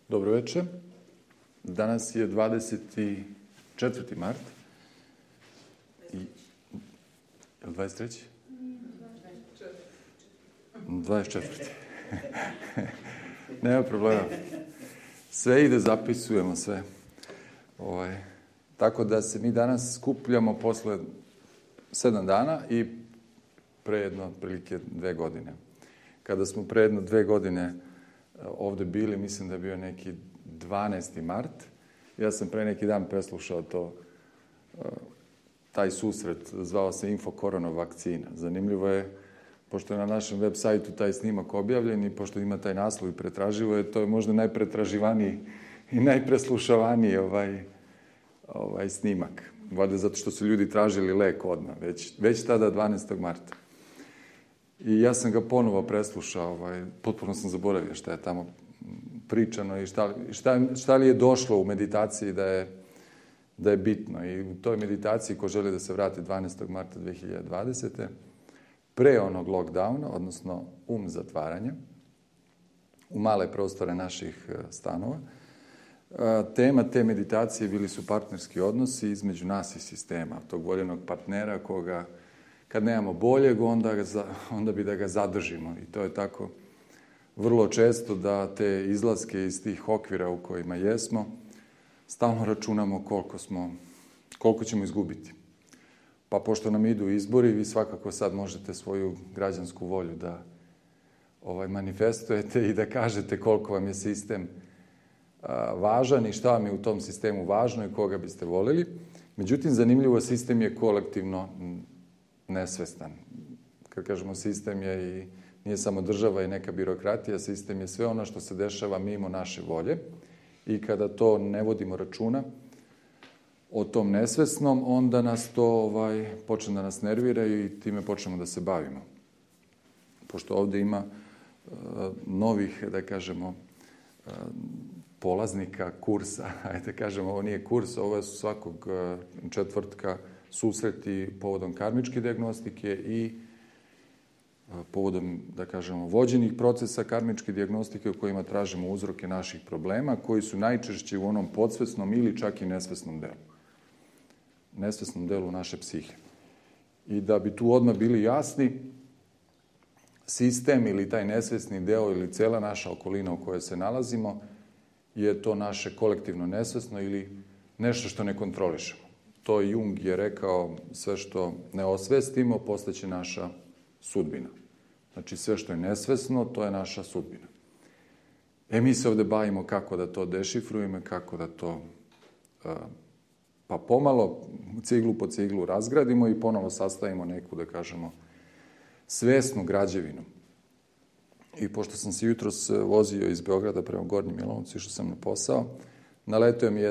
Dobro večer. Danas je 24. mart. Je li 23? 24. Nema problema. Sve ide, zapisujemo sve. Tako da se mi danas skupljamo posle 7 dana i pre jedno otprilike 2 godine. Kada smo pre jedno 2 godine ovde bili, mislim da je bio neki 12. mart. Ja sam pre neki dan preslušao taj susret, zvao se Info Korona vakcina. Zanimljivo je, pošto je na našem web sajtu taj snimak objavljen i pošto ima taj naslov i pretraživo je, to je možda najpretraživaniji i najpreslušavaniji snimak. Valjda zato što su ljudi tražili lek odmah, već tada 12. marta. I ja sam ga ponovo preslušao, potpuno sam zaboravio šta je tamo pričano i šta li je došlo u meditaciji da je bitno. I u toj meditaciji, ko želi da se vrati 12. marta 2020. pre onog lockdowna, odnosno zatvaranja, u male prostore naših stanova, tema te meditacije bili su partnerski odnosi između nas i sistema, tog voljenog partnera koga kad nemamo boljeg, onda bi da ga zadržimo. I to je tako vrlo često da te izlaske iz tih okvira u kojima jesmo, stalno računamo koliko ćemo izgubiti. Pa pošto nam idu izbori, vi svakako sad možete svoju građansku volju da manifestujete i da kažete koliko vam je sistem važan i šta vam je u tom sistemu važno i koga biste voleli. Međutim, zanimljivo, sistem je kolektivno nesvestan. Kad kažemo sistem je i nije samo država i neka birokratija, sistem je sve ono što se dešava mimo naše volje i kada to ne vodimo računa o tom nesvesnom, onda nas to počne da nas nervira i time počnemo da se bavimo. Pošto ovde ima novih, da kažemo, polaznika kursa, ajde kažemo, ovo nije kurs, ovo su svakog četvrtka susreti povodom karmičke dijagnostike i povodom, da kažemo, vođenih procesa karmičke dijagnostike u kojima tražimo uzroke naših problema, koji su najčešće u onom podsvesnom ili čak i nesvesnom delu. Nesvesnom delu naše psihe. I da bi tu odmah bili jasni, sistem ili taj nesvesni deo ili cela naša okolina u kojoj se nalazimo je to naše kolektivno nesvesno ili nešto što ne kontrolišemo. To Jung je rekao, sve što ne osvestimo postaće naša sudbina. Znači sve što je nesvesno, to je naša sudbina. Mi se ovde bavimo kako da to dešifrujemo, kako da to pa pomalo, ciglu po ciglu razgradimo i ponovo sastavimo neku, da kažemo, svesnu građevinu. I pošto sam se jutros vozio iz Beograda prema Gornjem Milanovcu, išao sam na posao, naleteo mi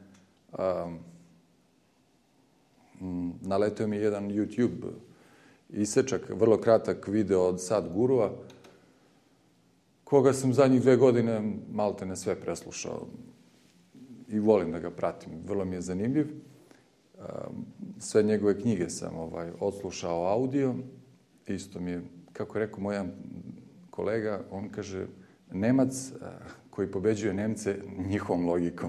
jedan YouTube isečak, vrlo kratak video od Sadgurua, koga sam zadnjih 2 godine malte ne sve preslušao i volim da ga pratim. Vrlo mi je zanimljiv. Sve njegove knjige sam odslušao audio. Isto mi je, kako je rekao moj kolega, on kaže, Nemac koji pobeđuje Nemce njihovom logikom.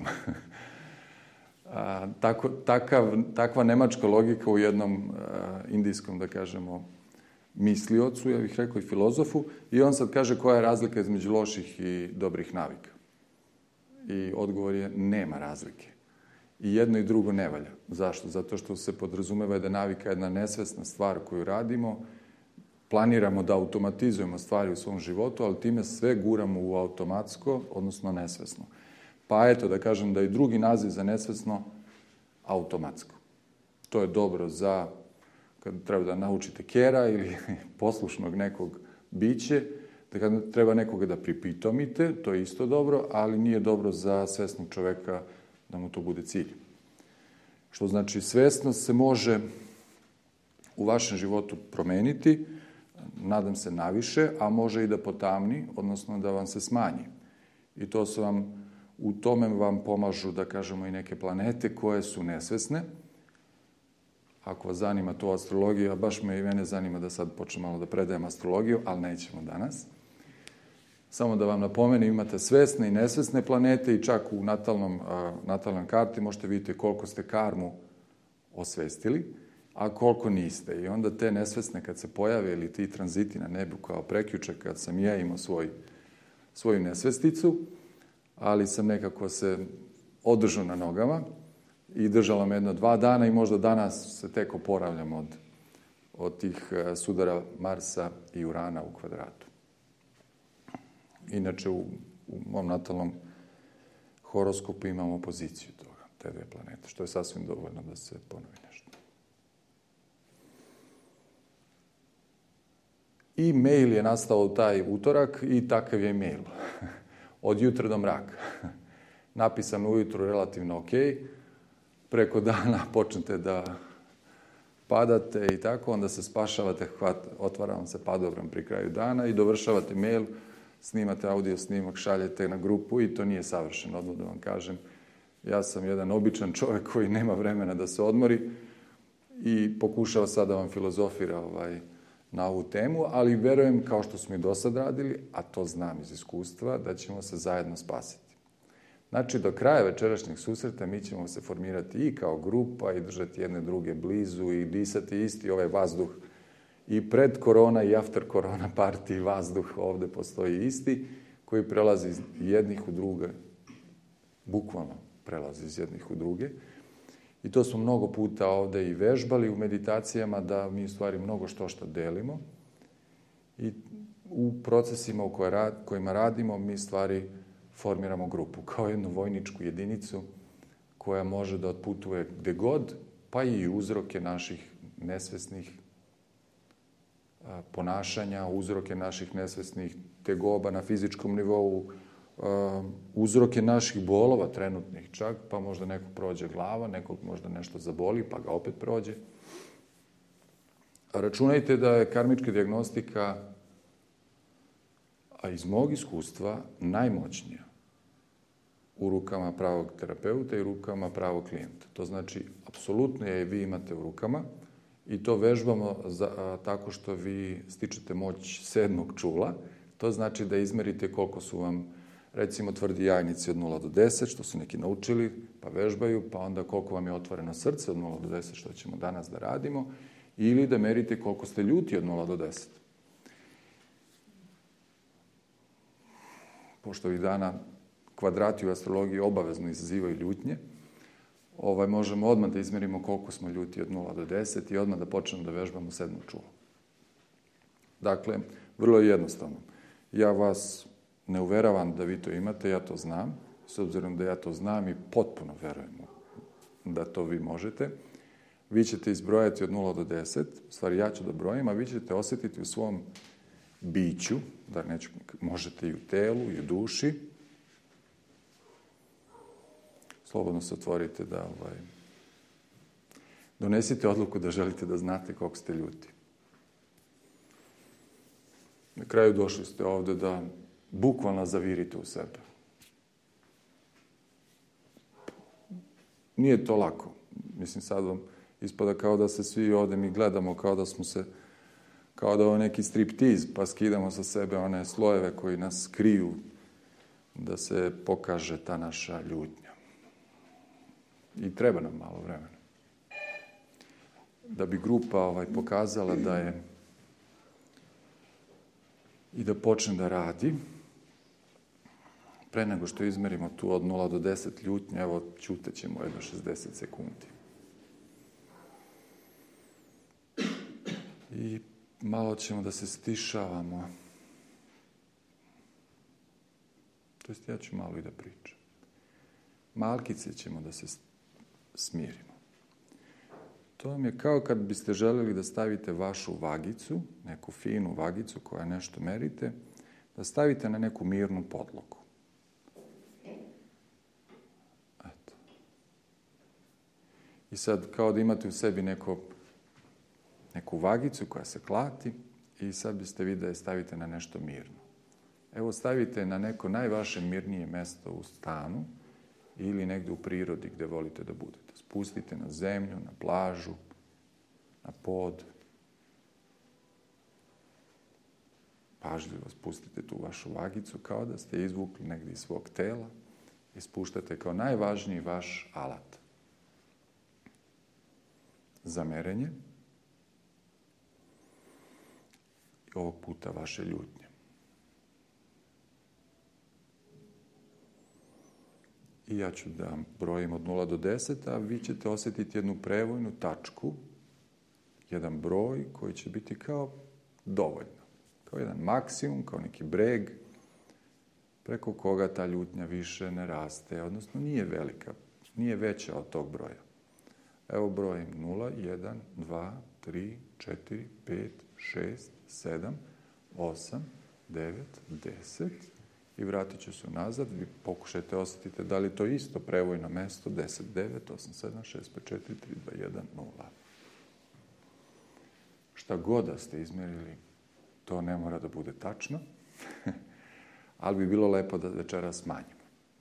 Takva nemačka logika u jednom indijskom, da kažemo, misliocu, ja bih rekao i filozofu, i on sad kaže koja je razlika između loših i dobrih navika. I odgovor je nema razlike. I jedno i drugo ne valja. Zašto? Zato što se podrazumeva da je navika jedna nesvesna stvar koju radimo, planiramo da automatizujemo stvari u svom životu, ali time sve guramo u automatsko, odnosno nesvesno. Pa eto, da kažem da je drugi naziv za nesvesno automatsko. To je dobro za, kad treba da naučite kera ili poslušnog nekog biće, da kad treba nekoga da pripitomite, to je isto dobro, ali nije dobro za svesnog čoveka da mu to bude cilj. Što znači, svesnost se može u vašem životu promeniti, nadam se naviše, a može i da potamni, odnosno da vam se smanji. I to su vam, u tome vam pomažu, da kažemo, i neke planete koje su nesvesne. Ako vas zanima to astrologija, baš me i mene zanima da sad počnem malo da predajem astrologiju, ali nećemo danas. Samo da vam napomenem, imate svesne i nesvesne planete i čak u natalnoj karti možete vidjeti koliko ste karmu osvestili, a koliko niste. I onda te nesvesne kad se pojave ili ti tranziti na nebu kao prekjuče kad sam ja imao svoju nesvesticu, ali sam nekako se održao na nogama i držalo me 1-2 dana i možda danas se tek oporavljam od tih sudara Marsa i Urana u kvadratu. Inače, u mom natalnom horoskopu imamo poziciju toga, te dve planete, što je sasvim dovoljno da se ponovi nešto. I mail je nastao u taj utorak i takav je mail. Od jutra do mraka. Napisan ujutru relativno ok, preko dana počnete da padate i tako, onda se spašavate, otvara vam se padobran pri kraju dana i dovršavate mail, snimate audio snimak, šaljete na grupu i to nije savršeno, odmah da vam kažem. Ja sam jedan običan čovjek koji nema vremena da se odmori i pokušava sad da vam filozofira na ovu temu, ali verujem, kao što smo i do sad radili, a to znam iz iskustva, da ćemo se zajedno spasiti. Znači, do kraja večerašnjeg susreta mi ćemo se formirati i kao grupa i držati jedne druge blizu i disati isti ovaj vazduh. I pred korona i after korona partiji vazduh ovdje postoji isti, koji prelazi iz jednih u druge, bukvalno prelazi iz jednih u druge. I to smo mnogo puta ovdje i vežbali u meditacijama, da mi u stvari mnogo što delimo. I u procesima u kojima radimo, mi stvari formiramo grupu, kao jednu vojničku jedinicu koja može da otputuje gde god, pa i uzroke naših nesvesnih ponašanja, uzroke naših nesvesnih tegoba na fizičkom nivou, uzroke naših bolova trenutnih čak, pa možda nekog prođe glava, nekog možda nešto zaboli, pa ga opet prođe. Računajte da je karmička dijagnostika, a iz mog iskustva, najmoćnija u rukama pravog terapeuta i rukama pravog klijenta. To znači, apsolutno je vi imate u rukama i to vežbamo tako što vi stičete moć 7. čula. To znači da izmerite koliko su vam, recimo, tvrdi jajnici od 0 do 10, što su neki naučili, pa vežbaju, pa onda koliko vam je otvoreno srce od 0 do 10, što ćemo danas da radimo, ili da merite koliko ste ljuti od 0 do 10. Pošto ovih dana kvadrati u astrologiji obavezno izazivaju ljutnje, možemo odmah da izmerimo koliko smo ljuti od 0 do 10 i odmah da počnemo da vežbamo 7. čulo. Dakle, vrlo je jednostavno. Ja vas ne uveravam da vi to imate, ja to znam. S obzirom da ja to znam i potpuno verujem da to vi možete. Vi ćete izbrojati od 0 do 10, u stvari ja ću da brojim, a vi ćete osjetiti u svom biću, da možete i u telu, i u duši. Slobodno se otvorite da donesite odluku da želite da znate koliko ste ljuti. Na kraju došli ste ovdje da bukvalno zavirite u sebe. Nije to lako. Mislim, sad vam ispada kao da se svi ovdje mi gledamo, kao da ovo je neki striptiz, pa skidamo sa sebe one slojeve koji nas kriju da se pokaže ta naša ljutnja. I treba nam malo vremena. Da bi grupa pokazala da je i da počne da radi, pre nego što izmerimo tu od 0 do 10 ljutnje, evo, ćutet ćemo jedno 60 sekundi. I malo ćemo da se stišavamo. To jest, ja ću malo i da pričam. Malkice ćemo da se smirimo. To vam je kao kad biste želeli da stavite vašu vagicu, neku finu vagicu koja nešto merite, da stavite na neku mirnu podlogu. Eto. I sad kao da imate u sebi neku vagicu koja se klati i sad biste vi da je stavite na nešto mirno. Evo, stavite na neko najvaše mirnije mesto u stanu ili negdje u prirodi gdje volite da budete. Spustite na zemlju, na plažu, na pod. pažljivo spustite tu vašu vagicu kao da ste izvukli negdje iz svog tela i spuštate kao najvažniji vaš alat za merenje. Ovog puta vaše ljutnje. I ja ću da brojim od 0 do 10, a vi ćete osjetiti jednu prevojnu tačku, jedan broj koji će biti kao dovoljno. Kao jedan maksimum, kao neki breg, preko koga ta ljutnja više ne raste, odnosno nije velika, nije veća od tog broja. Evo brojim 0, 1, 2, 3, 4, 5, 6, 7, 8, 9, 10 i vratit ću se nazad. Vi pokušajte osjetiti da li to isto prevojno mesto 10, 9, 8, 7, 6, 5, 4, 3, 2, 1, 0. Šta god da ste izmjerili, to ne mora da bude tačno, ali bi bilo lepo da večeras smanjimo.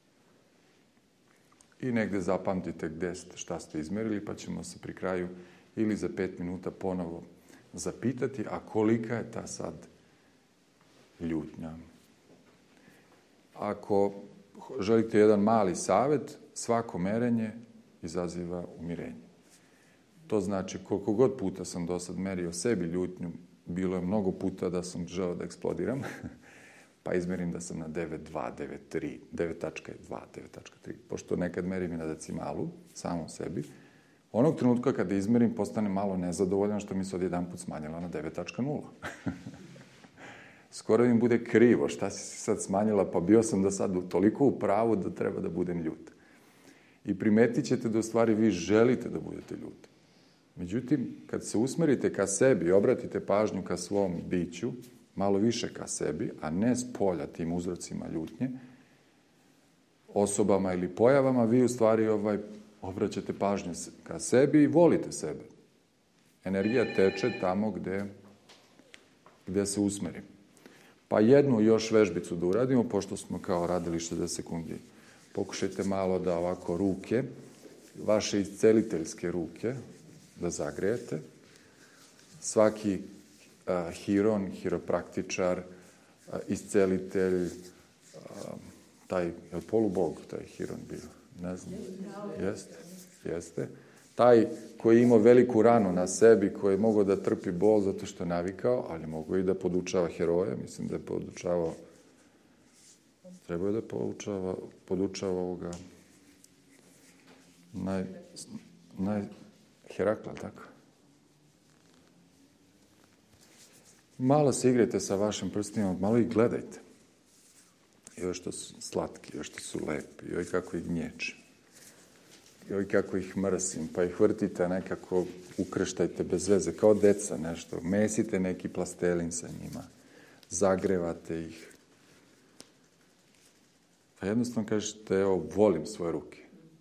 I negdje zapamtite gdje ste, šta ste izmjerili, pa ćemo se pri kraju ili za 5 minuta ponovo zapitati, a kolika je ta sad ljutnja. Ako želite jedan mali savjet, svako merenje izaziva umirenje. To znači, koliko god puta sam do sad merio sebi ljutnju, bilo je mnogo puta da sam želeo da eksplodiram, pa izmerim da sam na 9.2, 9.3, 9.2, 9.3. Pošto nekad merim i na decimalu, samo sebi, onog trenutka kada izmerim, postane malo nezadovoljan što mi se odjedanput smanjila na 9.0. Skoro im bude krivo, šta si sad smanjila, pa bio sam da sad toliko u pravu da treba da budem ljut. I primetit ćete da u stvari vi želite da budete ljuti. Međutim, kad se usmerite ka sebi i obratite pažnju ka svom biću, malo više ka sebi, a ne s polja tim uzrocima ljutnje, osobama ili pojavama, vi u stvari obraćate pažnju ka sebi i volite sebe. Energija teče tamo gdje se usmeri. Pa jednu još vežbicu da uradimo, pošto smo kao radili 60 sekundi. Pokušajte malo da ovako ruke, vaše isceliteljske ruke, da zagrejete. Svaki hiron, hiropraktičar, iscelitelj, taj, je li polubog taj hiron bio? Ne znam. Jeste. Taj koji je imao veliku ranu na sebi, koji je mogao da trpi bol zato što je navikao, ali mogao i da podučava heroja, mislim da je podučavao, trebao je da podučava ovoga Herakla, tako? Malo se igrajte sa vašim prstima, malo ih gledajte. Joj što su slatki, joj što su lepi, joj kako ih gnječe. Joj kako ih mrsim, pa ih vrtite nekako, ukrštajte bez veze, kao deca nešto. Mesite neki plastelin sa njima, zagrevate ih. Pa jednostavno kažete, evo, volim svoje ruke.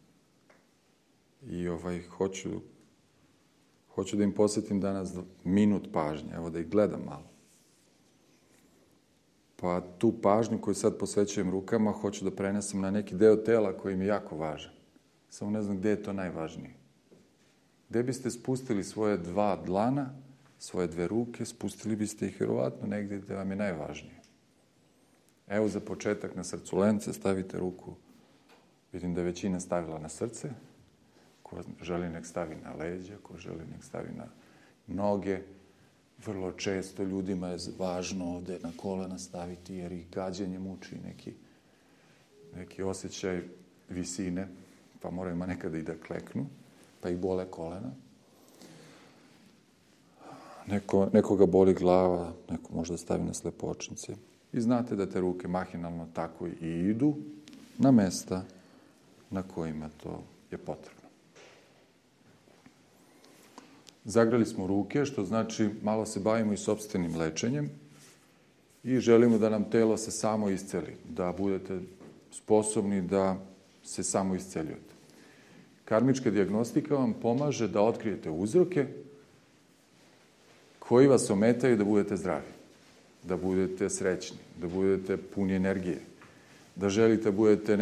I hoću da im posvetim danas minut pažnje, evo da ih gledam malo. Pa tu pažnju koju sad posvećujem rukama, hoću da prenesem na neki deo tela koji mi je jako važan. Samo ne znam gdje je to najvažnije. Gdje biste spustili svoje 2 dlana, svoje 2 ruke, spustili biste ih vjerovatno negdje gdje vam je najvažnije. Evo za početak na srculence stavite ruku. Vidim da je većina stavila na srce. Ko želi nek stavi na leđa, ko želi nek stavi na noge. Vrlo često ljudima je važno ovdje na kolena staviti jer ih gađenje muči neki osjećaj visine, pa moraju nekada i da kleknu, pa ih bole kolena. Nekoga boli glava, neko možda stavi na slepočnice. I znate da te ruke mahinalno tako i idu na mesta na kojima to je potrebno. Zagrali smo ruke, što znači malo se bavimo i sopstvenim lečenjem i želimo da nam telo se samo isceli, da budete sposobni da se samo isceljujete. Karmička dijagnostika vam pomaže da otkrijete uzroke koji vas ometaju da budete zdravi, da budete srećni, da budete puni energije, da želite da budete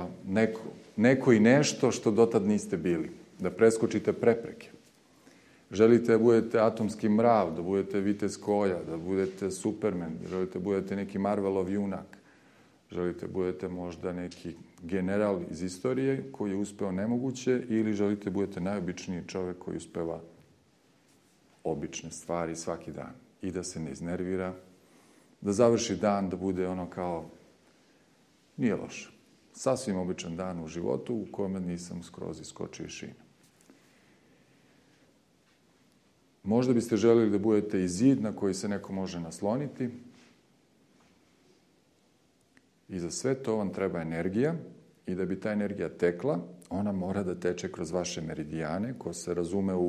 neko i nešto što dotad niste bili, da preskočite prepreke. Želite da budete atomski mrav, da budete vitez koja, da budete Superman, želite da budete neki Marvelov junak, želite da budete možda neki general iz istorije koji je uspeo nemoguće ili želite da budete najobičniji čovjek koji uspeva obične stvari svaki dan i da se ne iznervira, da završi dan, da bude ono kao, nije loše. Sasvim običan dan u životu u kome nisam skroz iskočio iz šina. Možda biste želili da budete i zid na koji se neko može nasloniti. I za sve to vam treba energija i da bi ta energija tekla, ona mora da teče kroz vaše meridijane, ko se razume u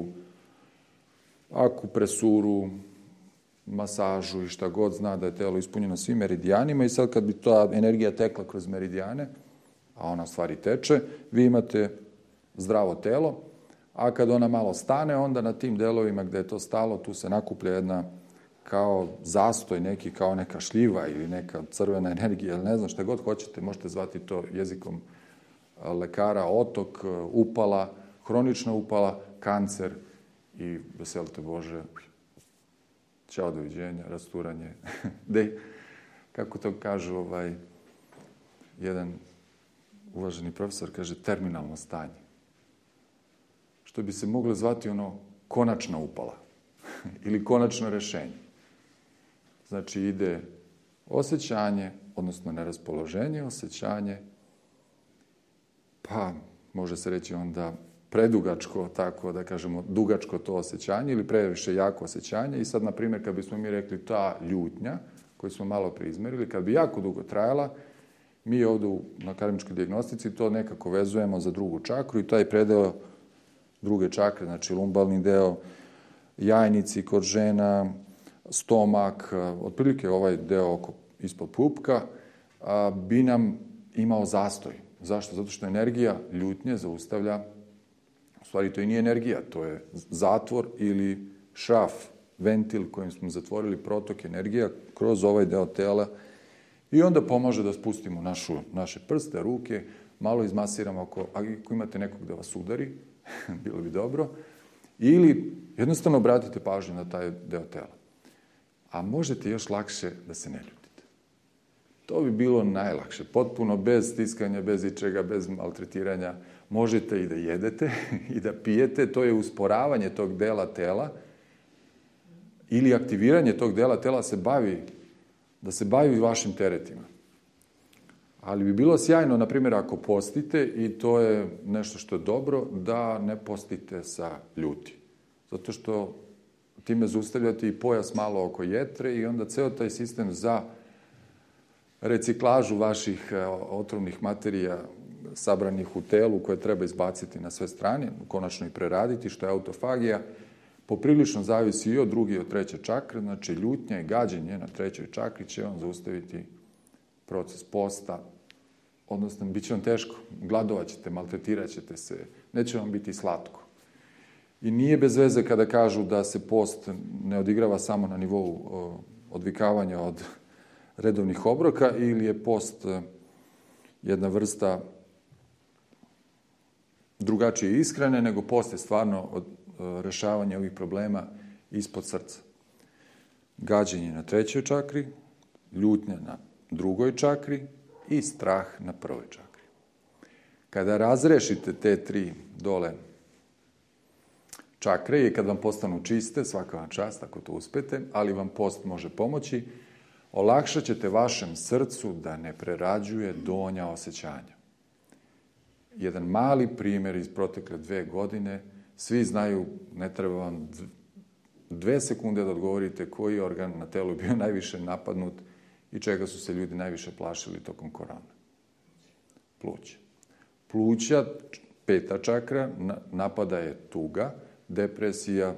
akupresuru, masažu i šta god zna da je telo ispunjeno svim meridijanima i sad kad bi ta energija tekla kroz meridijane, a ona stvari teče, vi imate zdravo telo, a kad ona malo stane, onda na tim delovima gde je to stalo, tu se nakuplja jedna kao zastoj neki, kao neka šljiva ili neka crvena energija, ili ne znam šta god hoćete, možete zvati to jezikom lekara, otok, upala, hronična upala, kancer i veselite Bože, ćao, doviđenja, rasturanje. Kako to kažu jedan uvaženi profesor, kaže terminalno stanje. Što bi se moglo zvati konačna upala ili konačno rešenje. Znači ide osjećanje, odnosno neraspoloženje, osjećanje, pa može se reći onda predugačko, tako da kažemo dugačko to osjećanje ili previše jako osjećanje i sad, na primjer, kad bismo mi rekli ta ljutnja, koju smo malo preizmerili, kad bi jako dugo trajala, mi ovdje na karmičkoj dijagnostici to nekako vezujemo za drugu čakru i taj predeo druge čakre, znači lumbalni deo, jajnici kod žena, stomak, otprilike ovaj deo ispod pupka, bi nam imao zastoj. Zašto? Zato što energija ljutnje zaustavlja, u stvari to i nije energija, to je zatvor ili šraf, ventil kojim smo zatvorili protok energija kroz ovaj deo tela i onda pomaže da spustimo naše prste, ruke, malo izmasiramo ako imate nekog da vas udari, bilo bi dobro, ili jednostavno obratite pažnju na taj deo tela. A možete još lakše da se ne ljutite. To bi bilo najlakše, potpuno bez stiskanja, bez ičega, bez maltretiranja. Možete i da jedete i da pijete, to je usporavanje tog dela tela ili aktiviranje tog dela tela da se bavi vašim teretima. Ali bi bilo sjajno, na primjer, ako postite, i to je nešto što je dobro, da ne postite sa ljuti. Zato što time zaustavljate i pojas malo oko jetre i onda ceo taj sistem za reciklažu vaših otrovnih materija sabranih u telu koje treba izbaciti na sve strane, konačno i preraditi, što je autofagija, poprilično zavisi i od druge i od treće čakre, znači ljutnja i gađenje na trećoj čakri će vam zaustaviti proces posta, odnosno bit će vam teško, gladovat ćete, maltretirat ćete se, neće vam biti slatko. I nije bez veze kada kažu da se post ne odigrava samo na nivou odvikavanja od redovnih obroka ili je post jedna vrsta drugačije ishrane, nego post je stvarno rešavanje ovih problema ispod srca. Gađenje na trećoj čakri, ljutnja na drugoj čakri i strah na prvoj čakri. Kada razrešite te tri dole čakre i kad vam postanu čiste, svaka vam čast ako to uspete, ali vam post može pomoći, olakšat ćete vašem srcu da ne prerađuje donja osjećanja. Jedan mali primjer iz protekle 2 godine, svi znaju, ne treba vam 2 sekunde da odgovorite koji organ na telu je bio najviše napadnut i čega su se ljudi najviše plašili tokom korone. Pluća. Pluća, 5. čakra, napada je tuga, depresija,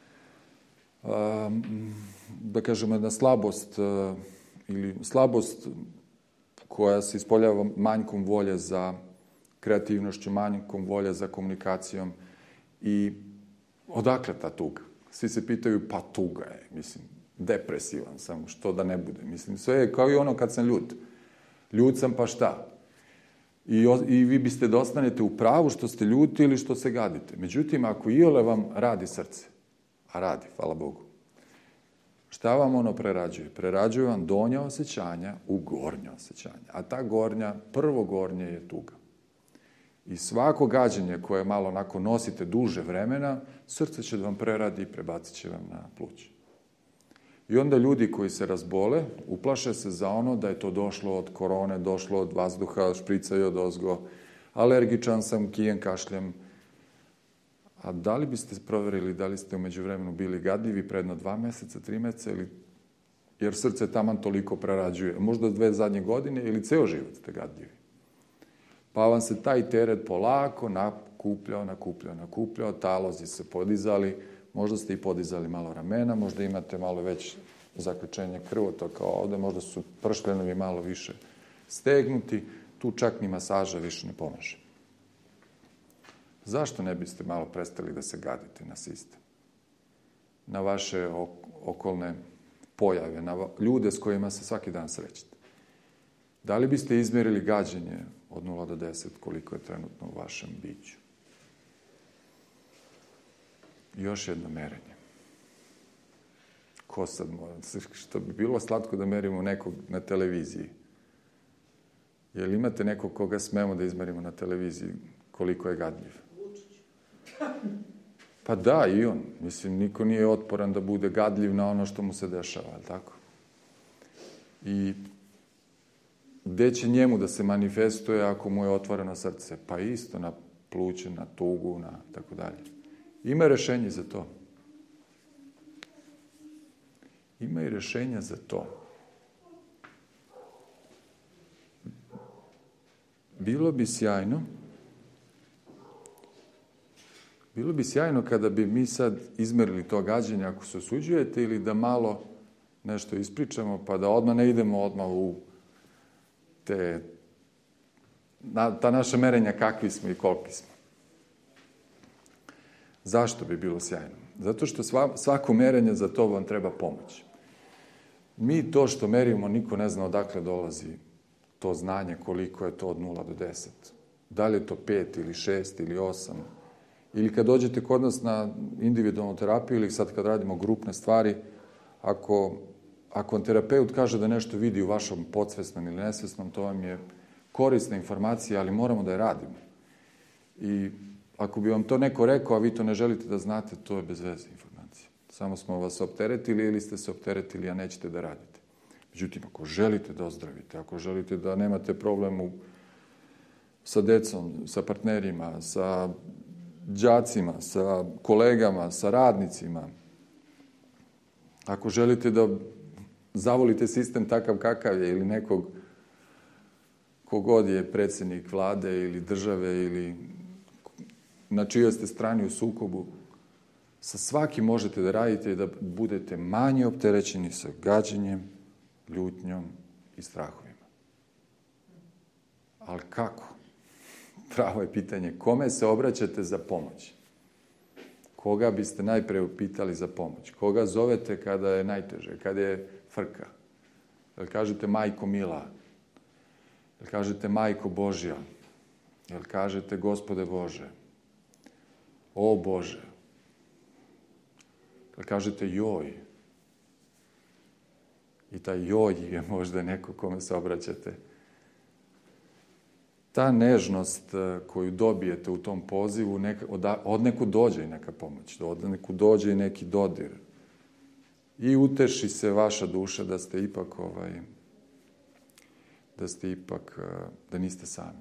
da kažemo jedna slabost ili slabost koja se ispoljava manjkom volje za kreativnošću, manjkom volje za komunikacijom i odakle ta tuga? Svi se pitaju, pa tuga je, mislim, depresivan sam, što da ne bude. Mislim, sve je kao i ono kad sam ljut. Ljut sam, pa šta? I vi biste da ostanete u pravu što ste ljuti ili što se gadite. Međutim, ako iole vam radi srce, A radi, hvala Bogu. Šta vam ono prerađuje? Prerađuje vam donja osjećanja u gornja osjećanja. A ta gornja, prvo gornje je tuga. I svako gađenje koje malo onako nosite duže vremena, srce će da vam preradi i prebacit će vam na pluća. I onda ljudi koji se razbole, uplaše se za ono da je to došlo od korone, došlo od vazduha, špricaju odozgo, alergičan sam, kijem, kašljem. A da li biste provjerili da li ste u međuvremenu bili gadljivi predno 2 mjeseca, 3 mjeseca, jer srce taman toliko prerađuje? Možda 2 zadnje godine ili ceo život ste gadljivi. Pa vam se taj teret polako nakupljao, talozi se podizali, možda ste i podizali malo ramena, možda imate malo već zaključenje krvotoka ovde, možda su pršljenovi malo više stegnuti, tu čak ni masaža više ne pomaže. Zašto ne biste malo prestali da se gadite na sistem? Na vaše okolne pojave, na ljude s kojima se svaki dan srećete? Da li biste izmjerili gađenje od 0 do 10 koliko je trenutno u vašem biću? Još jedno merenje. Ko sad mora? Što bi bilo slatko da merimo nekog na televiziji? Jel imate nekog koga smemo da izmerimo na televiziji koliko je gadljiv? Pa da, i on. Mislim, niko nije otporan da bude gadljiv na ono što mu se dešava, ali tako? I gde će njemu da se manifestuje ako mu je otvoreno srce? Pa isto na pluće, na tugu, na tako dalje. Ima rešenje za to. Ima i rešenja za to. Bilo bi sjajno kada bi mi sad izmerili to gađenje, ako se osuđujete, ili da malo nešto ispričamo, pa da odmah ne idemo u ta naša merenja kakvi smo i koliki smo. Zašto bi bilo sjajno? Zato što svako merenje za to vam treba pomoć. Mi to što merimo, niko ne zna odakle dolazi to znanje, koliko je to od 0 do 10. Da li je to 5 ili 6 ili 8. Ili kad dođete kod nas na individualnu terapiju ili sad kad radimo grupne stvari, ako vam terapeut kaže da nešto vidi u vašom podsvesnom ili nesvesnom, to vam je korisna informacija, ali moramo da je radimo. I ako bi vam to neko rekao, a vi to ne želite da znate, to je bez veze informacija. Samo smo vas opteretili ili ste se opteretili, a nećete da radite. Međutim, ako želite da ozdravite, ako želite da nemate problem sa decom, sa partnerima, sa đacima, sa kolegama, sa radnicima, ako želite da zavolite sistem takav kakav je ili nekog kogod je predsjednik vlade ili države ili na čijoj ste strani u sukobu, sa svakim možete da radite i da budete manje opterećeni sa gađenjem, ljutnjom i strahovima. Ali kako? Pravo je pitanje. Kome se obraćate za pomoć? Koga biste najpre upitali za pomoć? Koga zovete kada je najteže, kada je frka? Jel kažete Majko Mila? Jel kažete Majko Božja? Jel kažete Gospode Bože? O Bože? Jel kažete joj? I taj joj je možda neko kome se obraćate. Ta nežnost koju dobijete u tom pozivu, od nekud dođe i neka pomoć, od nekud dođe i neki dodir. I uteši se vaša duša da ste ipak, da niste sami.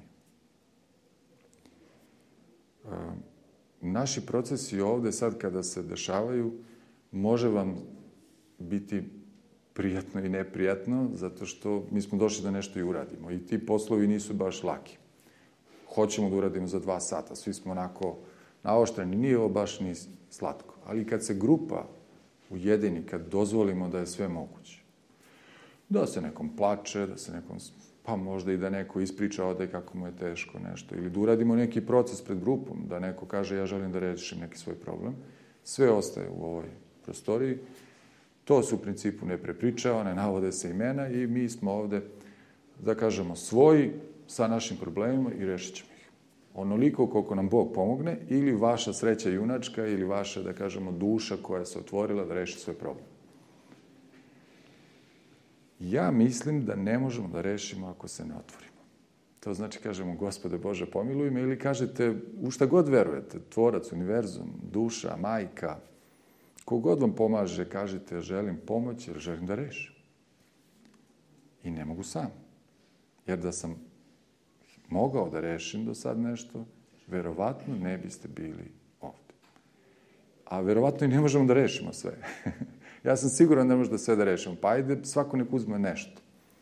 Naši procesi ovde sad kada se dešavaju, može vam biti prijatno i neprijatno, zato što mi smo došli da nešto i uradimo. I ti poslovi nisu baš laki. Hoćemo da uradimo za 2 sata, svi smo onako naoštreni, nije ovo baš ni slatko. Ali kad se grupa ujedini, kad dozvolimo da je sve moguće, da se nekom plače, da se nekom, pa možda i da neko ispriča ovde kako mu je teško nešto, ili da uradimo neki proces pred grupom, da neko kaže ja želim da rešim neki svoj problem, sve ostaje u ovoj prostoriji. To se u principu ne prepričava, ne navode se imena i mi smo ovde, da kažemo, svoji sa našim problemima i rešit ćemo ih. onoliko koliko nam Bog pomogne, ili vaša sreća junačka, ili vaša, da kažemo, duša koja se otvorila da reši svoj problem. Ja mislim da ne možemo da rešimo ako se ne otvorimo. To znači, kažemo, Gospode Bože, pomiluj me, ili kažete, u šta god verujete, tvorac, univerzum, duša, majka, kogod vam pomaže, kažete, želim pomoć jer želim da rešim. I ne mogu sam. Jer da sam mogao da rešim do sad nešto, verovatno ne biste bili ovde. A verovatno i ne možemo da rešimo sve. Ja sam siguran da ne možemo da sve da rešimo. Pa ajde, svako nek uzme nešto.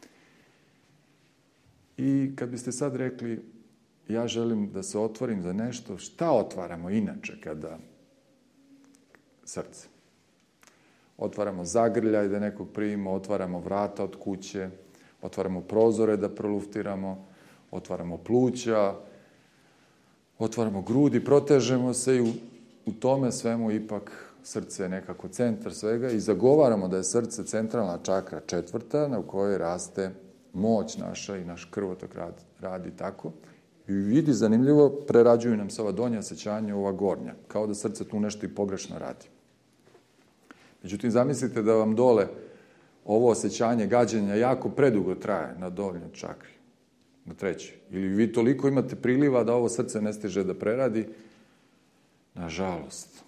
I kad biste sad rekli, ja želim da se otvorim za nešto, šta otvaramo inače kada srce? Otvaramo zagrljaj da nekog primimo, otvaramo vrata od kuće, otvaramo prozore da proluftiramo, otvaramo pluća, otvaramo grudi, protežemo se i u tome svemu ipak srce je nekako centar svega i zagovaramo da je srce centralna čakra 4. na kojoj raste moć naša i naš krvotok radi tako. I vidi, zanimljivo, prerađuju nam se ova donja osjećanja, ova gornja, kao da srce tu nešto i pogrešno radi. Međutim, zamislite da vam dole ovo osjećanje gađenja jako predugo traje na donjoj čakri, na 3. Ili vi toliko imate priliva da ovo srce ne stiže da preradi, nažalost.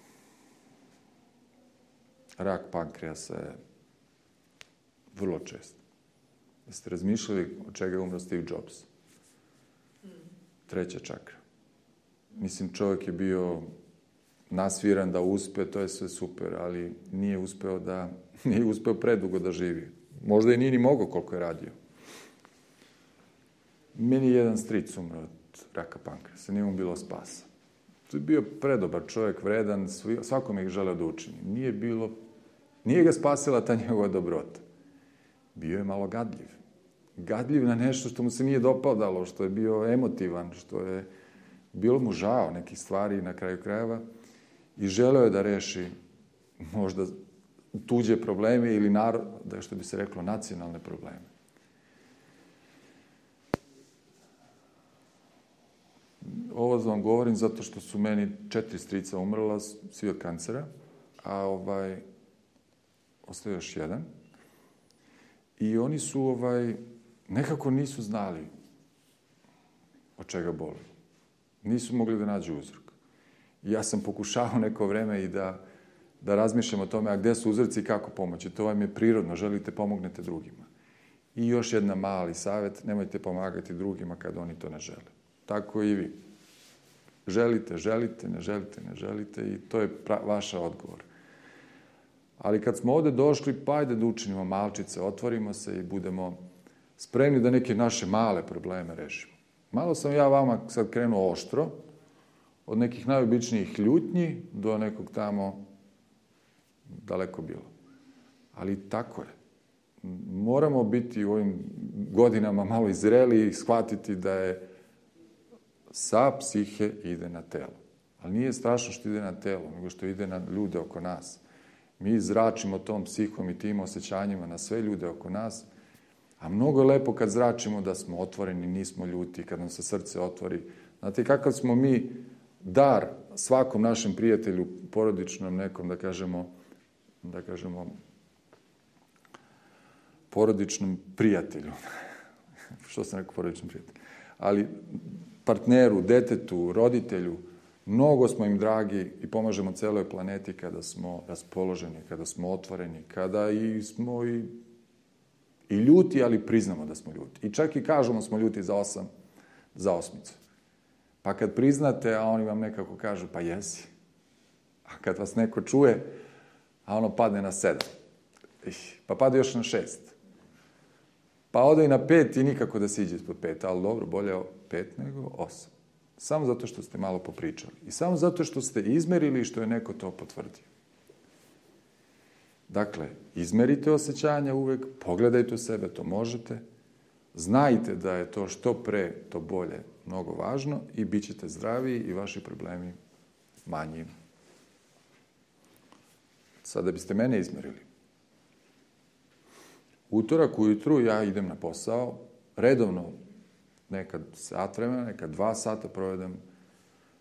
Rak pankreasa je vrlo čest. Jeste razmišljali od čega je umro Steve Jobs? 3. čakra. Mislim, čovjek je bio nasviran da uspe, to je sve super, ali nije uspeo predugo da živi. Možda i nije ni mogao koliko je radio. Meni je jedan stric umro od raka pankreasa, nije mu bilo spasa. To je bio predobar čovjek, vredan, svakom ih želeo da učini. Nije ga spasila ta njegova dobrota. Bio je malo gadljiv. Gadljiv na nešto što mu se nije dopadalo, što je bio emotivan, što je bilo mu žao nekih stvari na kraju krajeva i želeo je da reši možda tuđe probleme ili da što bi se reklo nacionalne probleme. Ovo vam govorim zato što su meni 4 strica umrla, svi od kancera, a ostaje još jedan. I oni su nekako nisu znali od čega boli. Nisu mogli da nađu uzrok. I ja sam pokušao neko vreme i da razmišljam o tome, a gde su uzroci i kako pomoći. To vam je prirodno, želite pomognete drugima. I još jedna mali savjet, nemojte pomagati drugima kad oni to ne žele. Tako i vi. Želite, ne želite i to je vaš odgovor. Ali kad smo ovde došli, pa ajde da učinimo malčice, otvorimo se i budemo spremni da neke naše male probleme rešimo. Malo sam ja vama sad krenuo oštro, od nekih najobičnijih ljutnji do nekog tamo daleko bilo. Ali tako je. Moramo biti u ovim godinama malo izreli i shvatiti da je sa psihe ide na telo. Ali nije strašno što ide na telo, nego što ide na ljude oko nas. Mi zračimo tom psihom i tim osjećanjima na sve ljude oko nas, a mnogo je lepo kad zračimo da smo otvoreni, nismo ljuti, kad nam se srce otvori. Znate, kakav smo mi dar svakom našem prijatelju, porodičnom nekom, da kažemo, porodičnom prijatelju. Što sam rekao porodičnom prijatelju? Ali partneru, detetu, roditelju, mnogo smo im dragi i pomažemo celoj planeti kada smo raspoloženi, kada smo otvoreni, kada smo i ljuti, ali priznamo da smo ljuti. I čak i kažemo smo ljuti za osmicu. Pa kad priznate, a oni vam nekako kažu, pa jesi. A kad vas neko čuje, a ono padne na 7. Pa padne još na 6. Pa ode i na 5 i nikako da siđe ispod 5. Ali dobro, bolje 5 nego 8. Samo zato što ste malo popričali. I samo zato što ste izmerili i što je neko to potvrdio. Dakle, izmerite osjećanja uvek, pogledajte u sebe, to možete. Znajte da je to što pre, to bolje, mnogo važno i bit ćete zdraviji i vaši problemi manji. Sada biste mene izmerili. Utorak ujutru ja idem na posao, redovno nekad sat vremena, nekad 2 sata provedem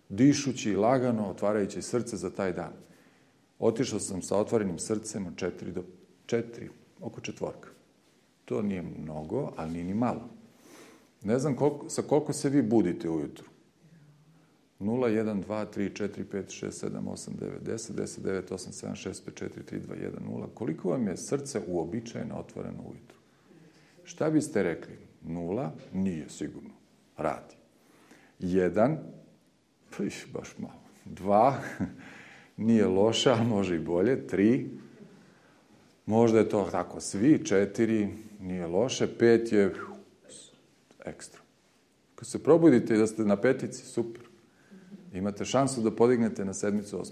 dišući, lagano, otvarajući srce za taj dan. Otišao sam sa otvorenim srcem od 4 do 4, oko 4. To nije mnogo, ali nije ni malo. Ne znam sa koliko se vi budite ujutru. 0, 1, 2, 3, 4, 5, 6, 7, 8, 9, 10, 10, 9, 8, 7, 6, 5, 4, 3, 2, 1, 0. Koliko vam je srce uobičajeno otvoreno ujutru? Šta biste rekli? 0, nije sigurno. Radi. 1, baš malo. 2, nije loše, ali može i bolje. 3, možda je to tako svi. 4, nije loše. 5 je ekstra. Kad se probudite i da ste na 5, super. Imate šansu da podignete na 7, 8.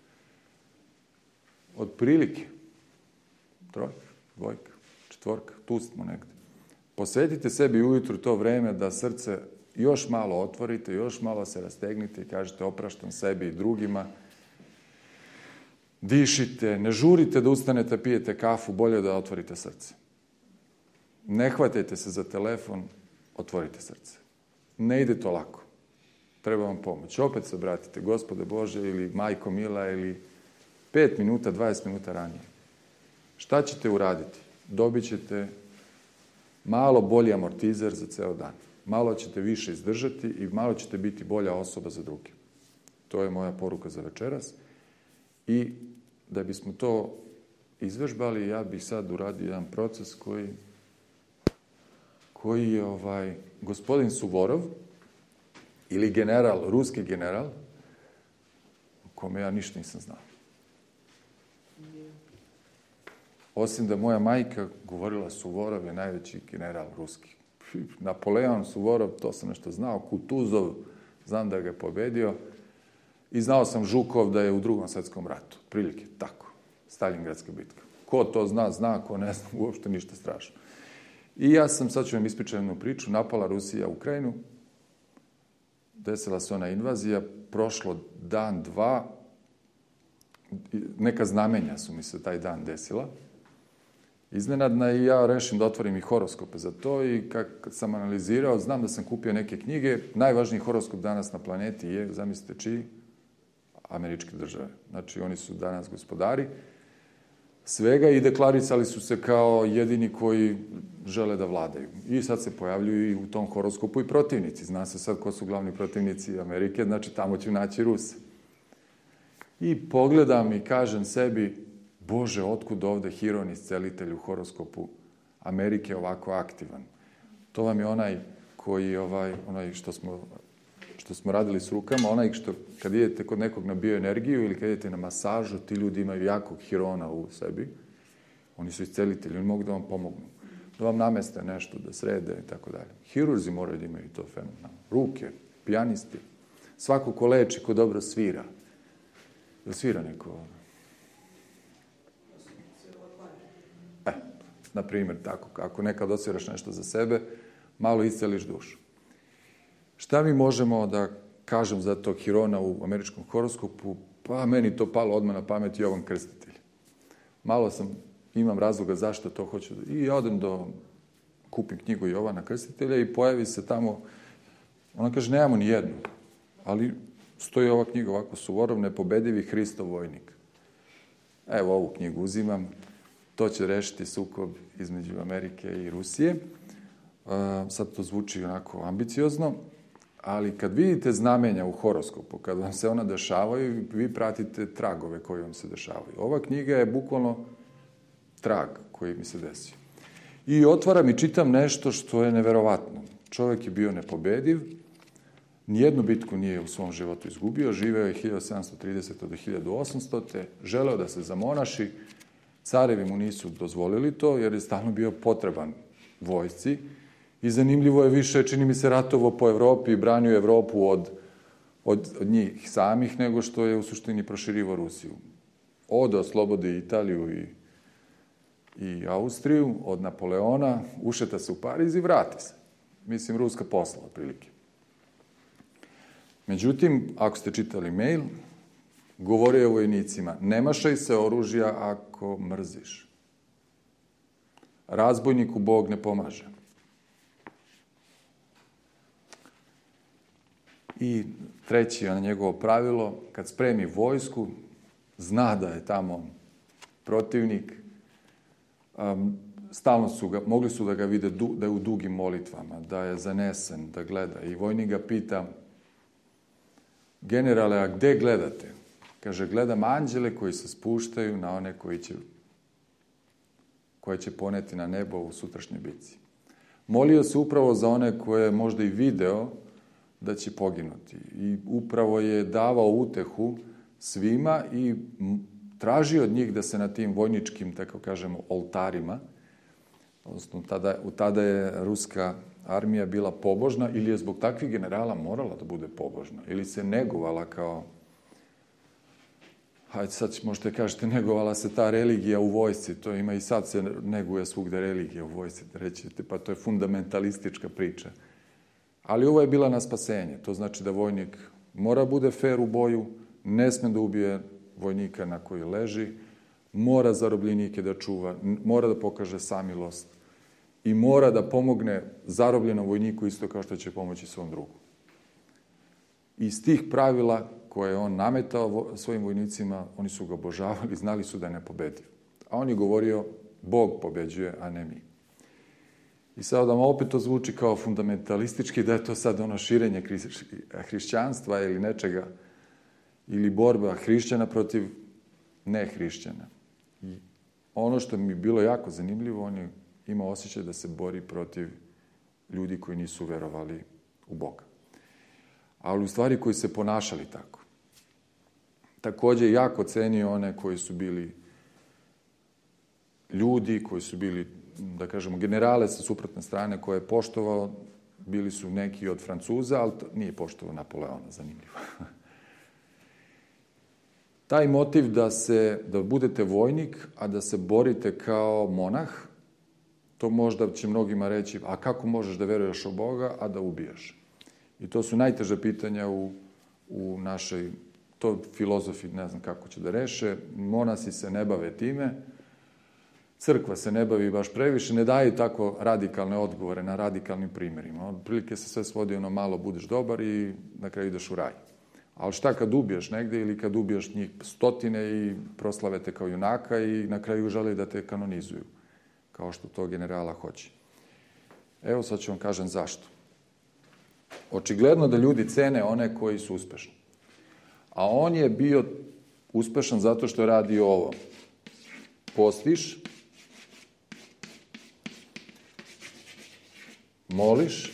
Od prilike. 3, 2, 4, tu smo negde. Posvetite sebi ujutru to vreme da srce još malo otvorite, još malo se rastegnite i kažete opraštam sebi i drugima. Dišite, ne žurite da ustanete, pijete kafu, bolje da otvorite srce. Ne hvatajte se za telefon, otvorite srce. Ne ide to lako. Treba vam pomoć. Opet se obratite, Gospode Bože ili Majko Mila ili 5 minuta, 20 minuta ranije. Šta ćete uraditi? Dobit ćete malo bolji amortizer za ceo dan. Malo ćete više izdržati i malo ćete biti bolja osoba za druge. To je moja poruka za večeras. I da bismo to izvežbali, ja bih sad uradio jedan proces koji je gospodin Suvorov, ili general, ruski general, o kome ja ništa nisam znao. Osim da moja majka govorila Suvorov je najveći general ruski. Napoleon, Suvorov, to sam nešto znao. Kutuzov, znam da ga je pobedio. I znao sam Žukov da je u Drugom svjetskom ratu. Prilike, tako. Staljingradska bitka. Ko to zna, zna, ko ne zna, uopšte ništa strašno. I ja sam, sad ću vam ispričati jednu priču, napala Rusija Ukrajinu, desila se ona invazija, prošlo dan, 2, neka znamenja su mi se taj dan desila. Iznenadna i ja rešim da otvorim i horoskope za to i kad sam analizirao, znam da sam kupio neke knjige, najvažniji horoskop danas na planeti je, zamislite čiji? Američke države. Znači, oni su danas gospodari svega i deklarisali su se kao jedini koji žele da vladaju. I sad se pojavljuju i u tom horoskopu i protivnici. Zna se sad ko su glavni protivnici Amerike, znači tamo ću naći Ruse. I pogledam i kažem sebi, Bože, otkud ovde Hiron iscelitelj u horoskopu Amerike ovako aktivan? To vam je onaj koji, onaj što smo radili s rukama, onaj što kad idete kod nekog na bioenergiju ili kad idete na masažu, ti ljudi imaju jakog Hirona u sebi. Oni su iscelitelji, oni mogu da vam pomognu. Da vam nameste nešto, da srede i tako dalje. Hirurzi moraju da imaju to fenomenalno. Ruke, pijanisti. Svako ko leči, ko dobro svira. Da svira neko... Na primjer, tako, ako nekad odsviraš nešto za sebe, malo isceliš dušu. Šta mi možemo da kažem za tog Hirona u američkom horoskopu? Pa meni to palo odmah na pamet Jovan Krstitelj. Malo imam razloga zašto to hoću. I ja odem kupim knjigu Jovana Krstitelja i pojavi se tamo, ona kaže, nemamo ni jednu, ali stoji ova knjiga ovako, Suvorov, nepobedivi Hristov vojnik. Evo ovu knjigu uzimam, to će rešiti sukob između Amerike i Rusije. Sad to zvuči onako ambiciozno, ali kad vidite znamenja u horoskopu, kad vam se ona dešavaju, vi pratite tragove koji vam se dešavaju. Ova knjiga je bukvalno trag koji mi se desio. I otvaram i čitam nešto što je neverovatno. Čovjek je bio nepobediv, nijednu bitku nije u svom životu izgubio, živeo je 1730. do 1800. Želeo da se zamonaši, carevi mu nisu dozvolili to, jer je stalno bio potreban vojsci. I zanimljivo je više, čini mi se, ratovo po Evropi i branio Evropu od njih samih, nego što je u suštini proširivo Rusiju. Oslobodi Italiju i Austriju od Napoleona, ušeta se u Pariz i vrati se. Mislim, ruska posla, otprilike. Međutim, ako ste čitali mail, govorio je vojnicima, ne mašaj se oružja ako mrziš. Razbojniku Bog ne pomaže. I treći, njegovo pravilo, kad spremi vojsku, zna da je tamo protivnik, stalno mogli su da ga vide da je u dugim molitvama, da je zanesen, da gleda. I vojnik ga pita, generale, a gde gledate? Kaže, gledam anđele koji se spuštaju na one koje će poneti na nebo u sutrašnjoj bitci. Molio se upravo za one koje je možda i video da će poginuti. I upravo je davao utehu svima i tražio od njih da se na tim vojničkim, tako kažemo, oltarima, odnosno tada je ruska armija bila pobožna ili je zbog takvih generala morala da bude pobožna ili se negovala kao, hajde sad možete kažete, negovala se ta religija u vojsci, to ima i sad se neguje svugde religija u vojsci, rećete, pa to je fundamentalistička priča. Ali ovo je bila na spasenje, to znači da vojnik mora bude fer u boju, ne sme da ubije vojnika na koji leži, mora zarobljenike da čuva, mora da pokaže samilost i mora da pomogne zarobljenom vojniku isto kao što će pomoći svom drugu. Iz tih pravila koje je on nametao svojim vojnicima, oni su ga obožavali, znali su da je nepobediv. A on je govorio, Bog pobeđuje, a ne mi. I sad da opet to zvuči kao fundamentalistički, da je to sad ono širenje hrišćanstva ili nečega, ili borba hrišćana protiv nehrišćana. I ono što mi je bilo jako zanimljivo, on je imao osjećaj da se bori protiv ljudi koji nisu verovali u Boga. Ali u stvari koji se ponašali tako. Također jako cenio one koji su bili ljudi, koji su bili, da kažemo, generale sa suprotne strane koje je poštovao, bili su neki od Francuza, ali nije poštovao Napoleona, zanimljivo. Taj motiv da budete vojnik, a da se borite kao monah, to možda će mnogima reći, a kako možeš da veruješ u Boga, a da ubijaš? I to su najteža pitanja u našoj, to filozofi ne znam kako će da reše, monasi se ne bave time, crkva se ne bavi baš previše, ne daju tako radikalne odgovore na radikalnim primjerima. Otprilike se sve svodi ono malo budeš dobar i na kraju ideš u raj. Ali šta kad ubiješ negde ili kad ubiješ njih stotine i proslavete kao junaka i na kraju žele da te kanonizuju, kao što to generala hoće. Evo sad ću vam kažem zašto. Očigledno da ljudi cene one koji su uspešni. A on je bio uspešan zato što radi ovo. Postiš, moliš,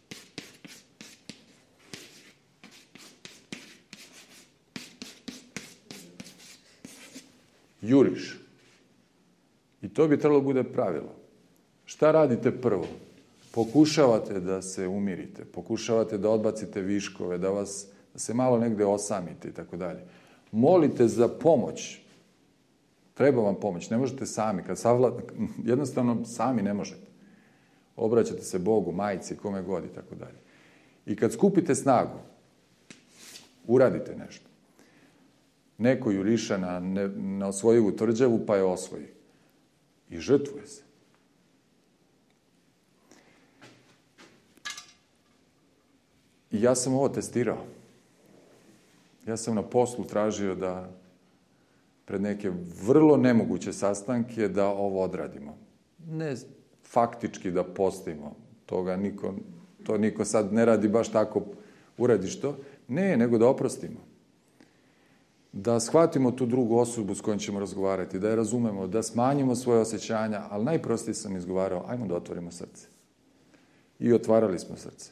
juriš. I to bi trebalo bude pravilo. Šta radite prvo? Pokušavate da se umirite, pokušavate da odbacite viškove, da se malo negde osamite i tako dalje. Molite za pomoć. Treba vam pomoć, ne možete sami. Jednostavno sami ne možete. Obraćate se Bogu, majci, kome god i tako dalje. I kad skupite snagu, uradite nešto. Neko juriša na osvojivu tvrđavu, pa je osvoji. I žrtvuje se. I ja sam ovo testirao. Ja sam na poslu tražio da pred neke vrlo nemoguće sastanke da ovo odradimo. Ne faktički da postimo. To niko sad ne radi baš tako, uradiš to. Ne, nego da oprostimo. Da shvatimo tu drugu osobu s kojom ćemo razgovarati, da je razumemo, da smanjimo svoje osjećanja, ali najprostije sam izgovarao, ajmo da otvorimo srce. I otvarali smo srce.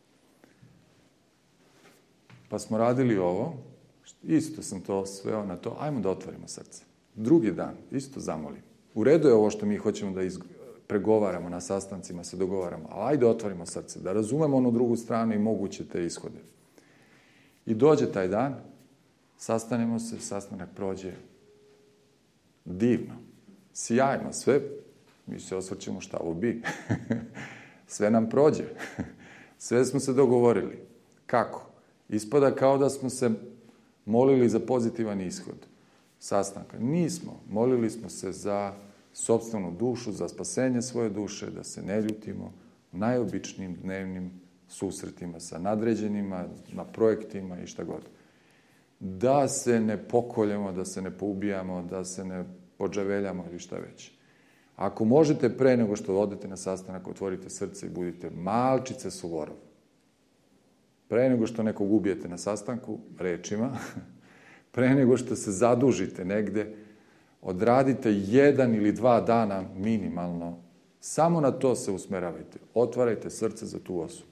Pa smo radili ovo, isto sam to sveo na to, ajmo da otvorimo srce. Drugi dan, isto zamolim. U redu je ovo što mi hoćemo da pregovaramo na sastancima, se dogovaramo, ali ajde otvorimo srce, da razumemo onu drugu stranu i moguće te ishode. I dođe taj dan, sastanemo se, sastanak prođe divno, sjajno, sve, mi se osvrćemo šta ovo bi. Sve nam prođe. Sve smo se dogovorili. Kako? Ispada kao da smo se molili za pozitivan ishod sastanka. Nismo. Molili smo se za sopstvenu dušu, za spasenje svoje duše, da se ne ljutimo najobičnijim dnevnim susretima sa nadređenima, na projektima i šta god. Da se ne pokoljemo, da se ne poubijamo, da se ne podžaveljamo ili šta već. Ako možete pre nego što odete na sastanak, otvorite srce i budite malčice Suvorov. Pre nego što nekog ubijete na sastanku, rečima, pre nego što se zadužite negde, odradite 1 ili 2 dana minimalno. Samo na to se usmeravajte. Otvarajte srce za tu osobu.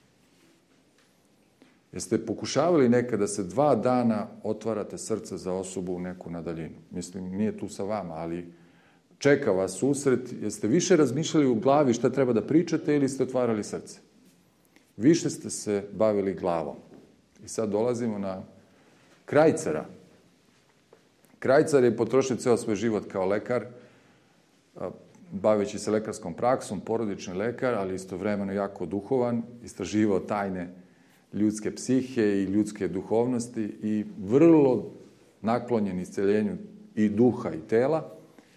Jeste pokušavali nekada da se 2 dana otvarate srce za osobu u neku na daljinu? Mislim, nije tu sa vama, ali čeka vas susret. Jeste više razmišljali u glavi šta treba da pričate ili ste otvarali srce? Više ste se bavili glavom. I sad dolazimo na Krajcera. Krajcar je potrošio ceo svoj život kao lekar, baveći se lekarskom praksom, porodični lekar, ali istovremeno jako duhovan, istraživao tajne ljudske psihe i ljudske duhovnosti i vrlo naklonjen isceljenju i duha i tela.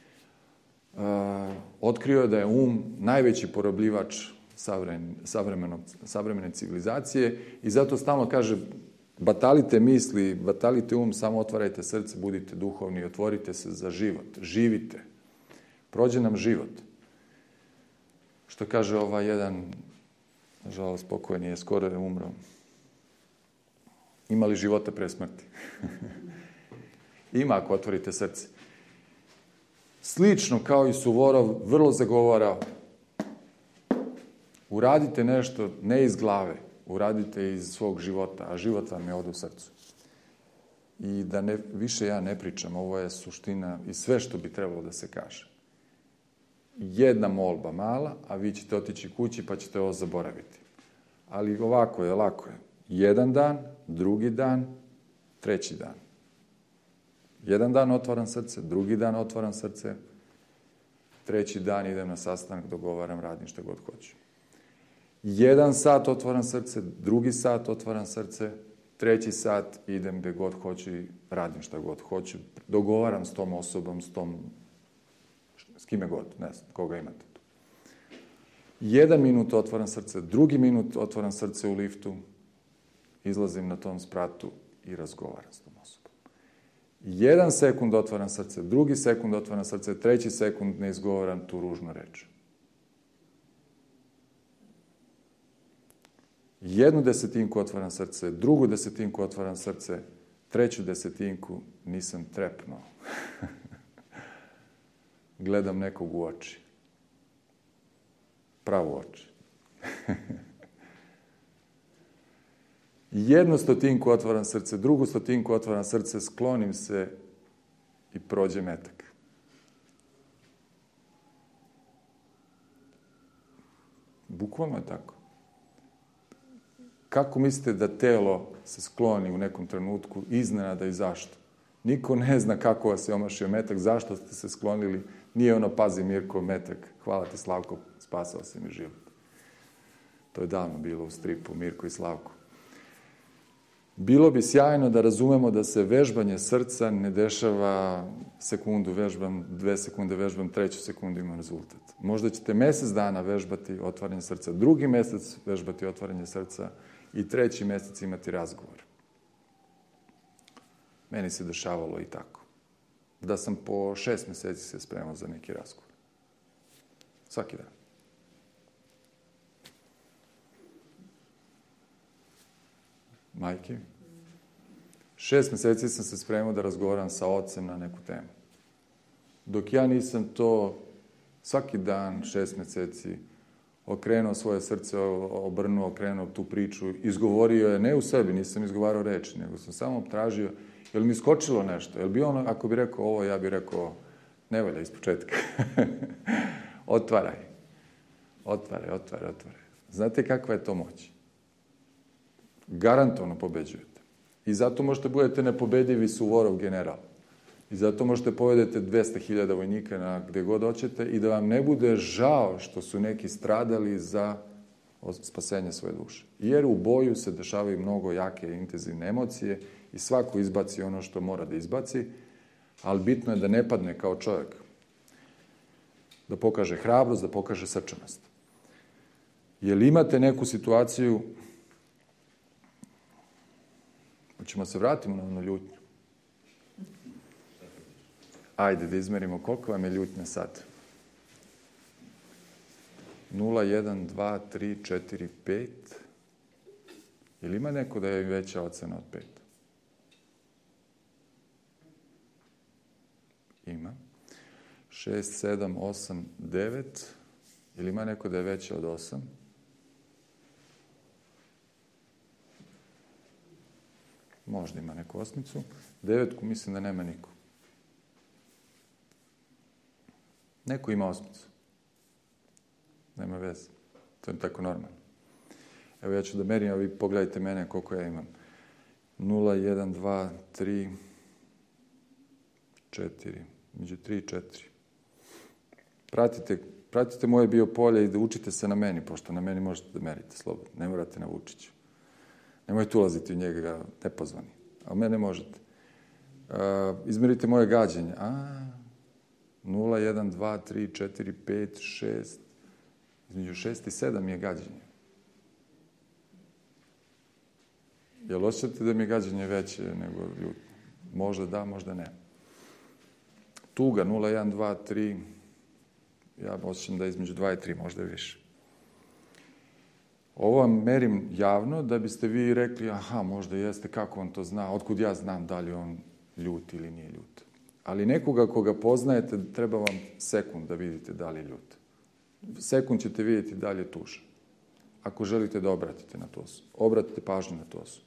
Otkrio je da je najveći porobljivač savremene civilizacije i zato stalno kaže batalite misli, batalite samo otvarajte srce, budite duhovni, otvorite se za život, živite. Prođe nam život. Što kaže jedan, nažalost pokojni je, skoro je umro. Ima li života pre smrti? Ima ako otvorite srce. Slično kao i Suvorov, vrlo zagovara, uradite nešto ne iz glave, uradite iz svog života, a život vam je ovde u srcu. I da više ja ne pričam, ovo je suština i sve što bi trebalo da se kaže. Jedna molba mala, a vi ćete otići kući pa ćete ovo zaboraviti. Ali ovako je, lako je. 1 dan, 2. dan, 3. dan. 1 dan otvaram srce, 2. dan otvaram srce, 3. dan idem na sastanak, dogovaram, radim šta god hoću. 1 sat otvaram srce, 2. sat otvaram srce, 3. sat idem gde god hoću i radim šta god hoću. Dogovaram s tom osobom, s kime god, ne znam, koga imate tu. 1 minut otvaram srce, 2. minut otvaram srce u liftu, izlazim na tom spratu i razgovaram s tom osobom. 1 sekund otvaram srce, 2. sekund otvaram srce, 3. sekund ne izgovaram tu ružnu reč. 1 desetinku otvaram srce, 2 desetinku otvaram srce, 3 desetinku nisam trepnuo. Gledam nekog u oči. Pravo oči. 1 stotinku otvaram srce, 2 stotinku otvaram srce, sklonim se i prođe metak. Bukvalno je tako. Kako mislite da telo se skloni u nekom trenutku, iznenada i zašto? Niko ne zna kako vas je omašio metak, zašto ste se sklonili. Nije ono, pazi Mirko, metak, hvala ti Slavko, spasao si mi život. To je davno bilo u stripu Mirko i Slavko. Bilo bi sjajno da razumemo da se vežbanje srca ne dešava sekundu vežbam, 2 sekunde vežbam, 3. sekundu imam rezultat. Možda ćete mesec dana vežbati otvaranje srca, 2. mesec vežbati otvaranje srca i 3. mesec imati razgovor. Meni se dešavalo i tako. Da sam po 6 meseci se spremao za neki razgovor. Svaki dan. Majke. 6 meseci sam se spremao da razgovaram sa ocem na neku temu. Dok ja nisam to svaki dan, 6 meseci, okrenuo svoje srce, obrnuo, okrenuo tu priču, izgovorio je, ne u sebi, nisam izgovarao reči, nego sam samo tražio, je li mi skočilo nešto? Je li bi ono, ako bi rekao ovo, ja bih rekao, ne valja ispočetka. Otvaraj. Znate kakva je to moć? Garantovano pobeđujete. I zato možete budete nepobedivi Suvorov general. I zato možete povedete 200.000 vojnika na gde god hoćete i da vam ne bude žao što su neki stradali za spasenje svoje duše. Jer u boju se dešavaju mnogo jake i intenzivne emocije i svako izbaci ono što mora da izbaci, ali bitno je da ne padne kao čovjek. Da pokaže hrabrost, da pokaže srčanost. Je li imate neku situaciju, hoćemo se vratiti na onu ljutnju? Ajde da izmerimo koliko vam je ljutnja sad. 0, 1, 2, 3, 4, 5. Ili ima neko da je veća ocena od 5? Ima. 6, 7, 8, 9. Ili ima neko da je veća od 8? Možda ima neku osmicu. 9 mislim da nema niko. Neko ima osmicu. Nema veze. To je tako normalno. Evo ja ću da merim, a vi pogledajte mene koliko ja imam. 0, 1, 2, 3, 4. Među 3 i 4. Pratite moje biopolje i da učite se na meni, pošto na meni možete da merite slobodno. Ne morate na Vučiću. Nemojte ulaziti u njega nepozvani. A u mene možete. Izmerite moje gađenje. 0, 1, 2, 3, 4, 5, 6. Između 6 i 7 je gađenje. Jel osjećate da mi je gađenje veće nego ljutnje? Možda da, možda ne. Tuga, 0, 1, 2, 3. Ja osjećam da je između 2 i 3, možda i više. Ovo vam merim javno da biste vi rekli, aha, možda jeste, kako on to zna, otkud ja znam da li on ljut ili nije ljut. Ali nekoga koga poznajete, treba vam sekund da vidite da li je ljut. Sekund ćete vidjeti da li je tužan. Ako želite da obratite na tu osobu. Obratite pažnju na tu osobu.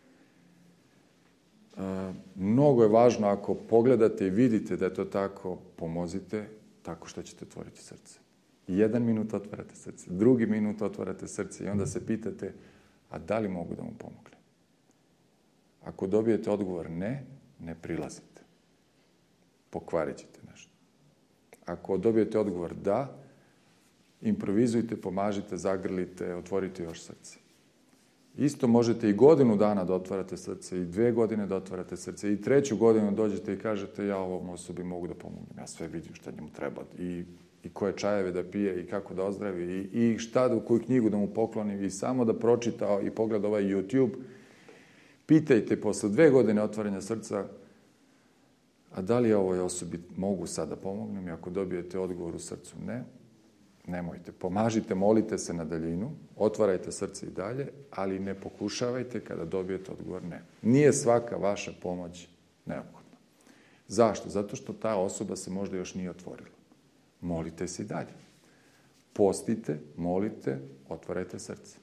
Mnogo je važno ako pogledate i vidite da je to tako, pomozite tako što ćete otvoriti srce. 1 minut otvarate srce, 2 minut otvarate srce i onda se pitate, a da li mogu da mu pomognem? Ako dobijete odgovor ne, ne prilazite. Pokvarit ćete nešto. Ako dobijete odgovor da, improvizujte, pomažite, zagrlite, otvorite još srce. Isto možete i godinu dana da otvarate srce, i 2 godine da otvarate srce, i 3. godinu dođete i kažete, ja ovom osobi mogu da pomognem, ja sve vidim šta njemu treba, i koje čajeve da pije, i kako da ozdravi, i šta da, u koju knjigu da mu poklonim, i samo da pročita i pogleda ovaj YouTube. Pitajte posle 2 godine otvaranja srca, a da li ovoj osobi mogu sad da pomognem, i ako dobijete odgovor u srcu ne, nemojte. Pomažite, molite se na daljinu, otvarajte srce i dalje, ali ne pokušavajte kada dobijete odgovor ne. Nije svaka vaša pomoć neophodna. Zašto? Zato što ta osoba se možda još nije otvorila. Molite se i dalje. Postite, molite, otvarajte srce.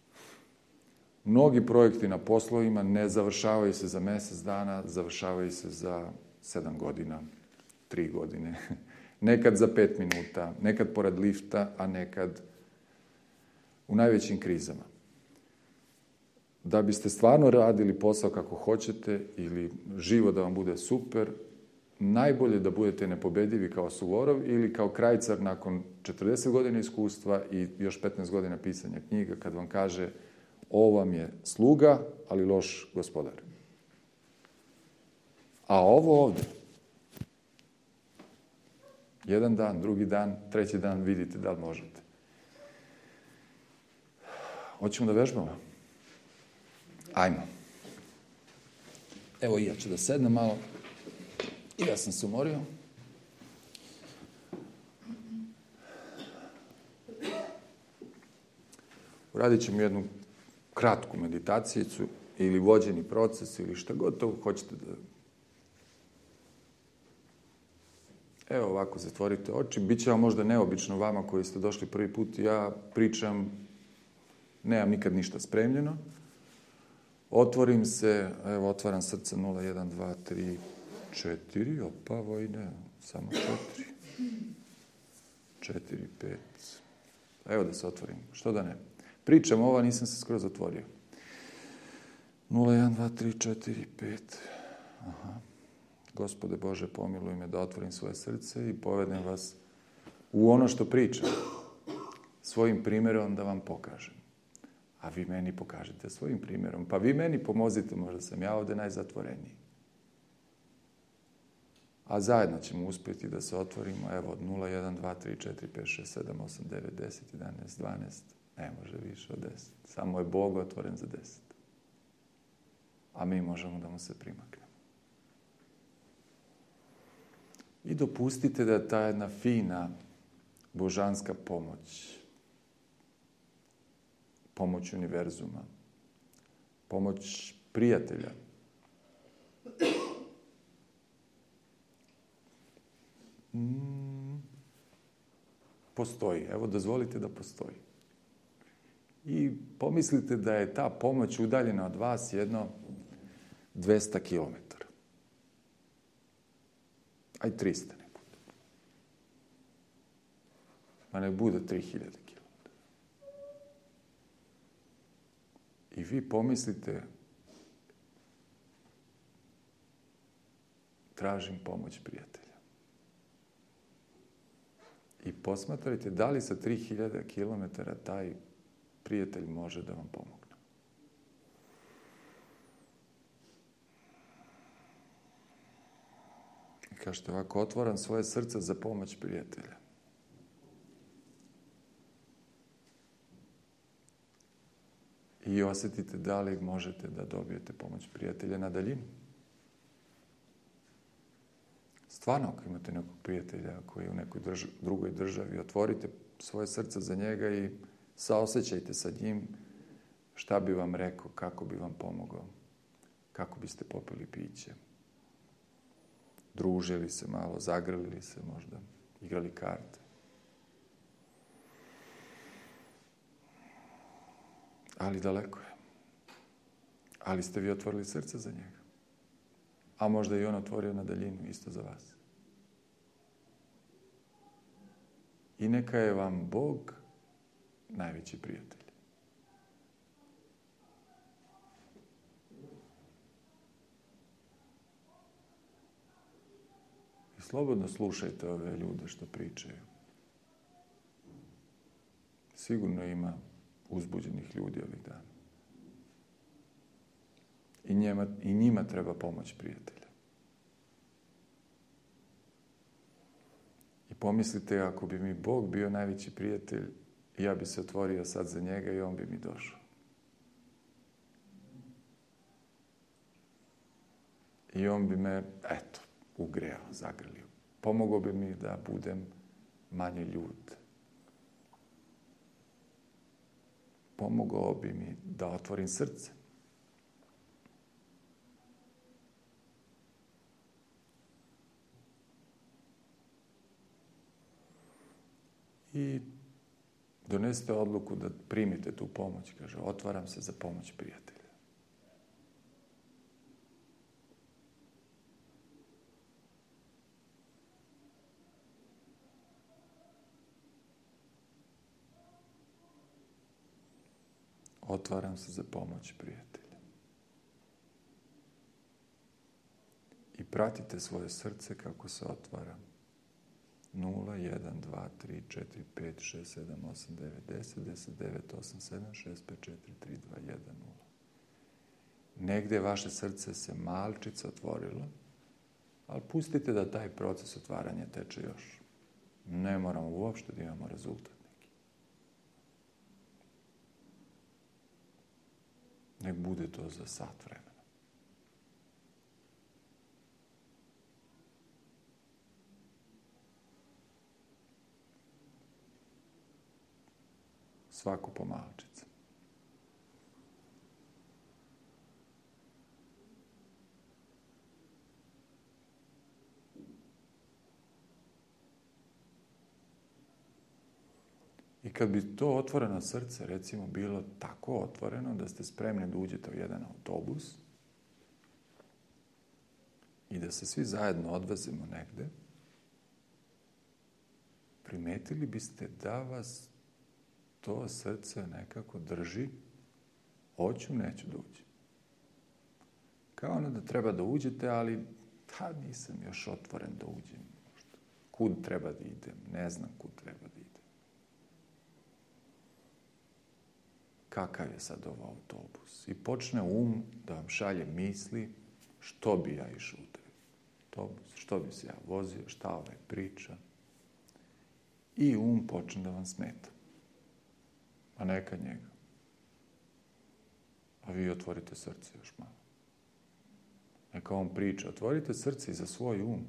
Mnogi projekti na poslovima ne završavaju se za mjesec dana, završavaju se za 7 godina, 3 godine. Nekad za 5 minuta, nekad pored lifta, a nekad u najvećim krizama. Da biste stvarno radili posao kako hoćete ili živo da vam bude super, najbolje da budete nepobedivi kao Suvorov ili kao Krajcar nakon 40 godina iskustva i još 15 godina pisanja knjiga, kad vam kaže ovo vam je sluga, ali loš gospodar. A ovo ovdje, jedan dan, drugi dan, 3. dan vidite da li možete. Hoćemo da vežbamo? Ajmo. Evo i ja ću da sednem malo. I ja sam se umorio. Uradit ćemo jednu kratku meditacijicu ili vođeni proces ili šta god to hoćete da... Evo ovako, zatvorite oči. Biće vam možda neobično vama koji ste došli prvi put. Ja pričam, nemam nikad ništa spremljeno. Otvorim se, evo otvaram srce 0, 1, 2, 3, 4, opa, vojne, samo 4. 4, 5. Evo da se otvorim, što da ne. Pričam ovo, nisam se skoro zatvorio. 0, 1, 2, 3, 4, 5. Aha. Gospode Bože, pomiluj me da otvorim svoje srce i povedem vas u ono što pričam. Svojim primjerom da vam pokažem. A vi meni pokažete svojim primjerom. Pa vi meni pomozite, možda sam ja ovdje najzatvoreniji. A zajedno ćemo uspjeti da se otvorimo, evo, od 0, 1, 2, 3, 4, 5, 6, 7, 8, 9, 10, 11, 12. Ne može više od 10. Samo je Bog otvoren za 10. A mi možemo da mu se primaknemo. I dopustite da ta jedna fina božanska pomoć univerzuma, pomoć prijatelja, postoji. Evo, dozvolite da postoji. I pomislite da je ta pomoć udaljena od vas jedno 200 km. Aj 300 ne bude. Ma ne bude 3000 km. I vi pomislite, tražim pomoć prijatelja. I posmatrajte da li sa 3000 km taj prijatelj može da vam pomogne. I kažete ovako, otvaram svoje srce za pomoć prijatelja. I osjetite da li možete da dobijete pomoć prijatelja na daljinu. Stvarno, ako imate nekog prijatelja koji je u nekoj drugoj državi, otvorite svoje srce za njega i saosećajte sa njim šta bi vam rekao, kako bi vam pomogao, kako biste popili piće. Družili se malo, zagrlili se možda, igrali karte. Ali daleko je. Ali ste vi otvorili srce za njega. A možda i on otvorio na daljinu, isto za vas. I neka je vam Bog najveći prijatelj. I slobodno slušajte ove ljude što pričaju. Sigurno ima uzbuđenih ljudi ovih dana. I njima treba pomoć prijatelja. I pomislite, ako bi mi Bog bio najveći prijatelj, ja bi se otvorio sad za njega i on bi mi došao. I on bi me, ugreo, zagrlio. Pomogao bi mi da budem manje ljut. Pomogao bi mi da otvorim srce. I donesite odluku da primite tu pomoć. Kaže, otvaram se za pomoć prijatelja. Otvaram se za pomoć prijatelja. I pratite svoje srce kako se otvara. 0, 1, 2, 3, 4, 5, 6, 7, 8, 9, 10, 10, 9, 8, 7, 6, 5, 4, 3, 2, 1, 0. Negde vaše srce se malčice otvorilo, ali pustite da taj proces otvaranja teče još. Ne moramo uopšte da imamo rezultat neki. Nek bude to za sat vremena. Svako po malčice. I kad bi to otvoreno srce, recimo, bilo tako otvoreno da ste spremni da uđete u jedan autobus i da se svi zajedno odvezemo negde, primetili biste da vas to srce nekako drži, hoću, neću da uđem. Kao ono da treba da uđete, ali nisam još otvoren da uđem. Kud treba da idem? Ne znam kud treba da idem. Kakav je sad ovo autobus? I počne da vam šalje misli što bi ja išao u taj autobus, što bi se ja vozio, šta ovaj priča. I počne da vam smeta. a neka njega. A vi otvorite srce još malo. Neka on priča. Otvorite srce i za svoj um.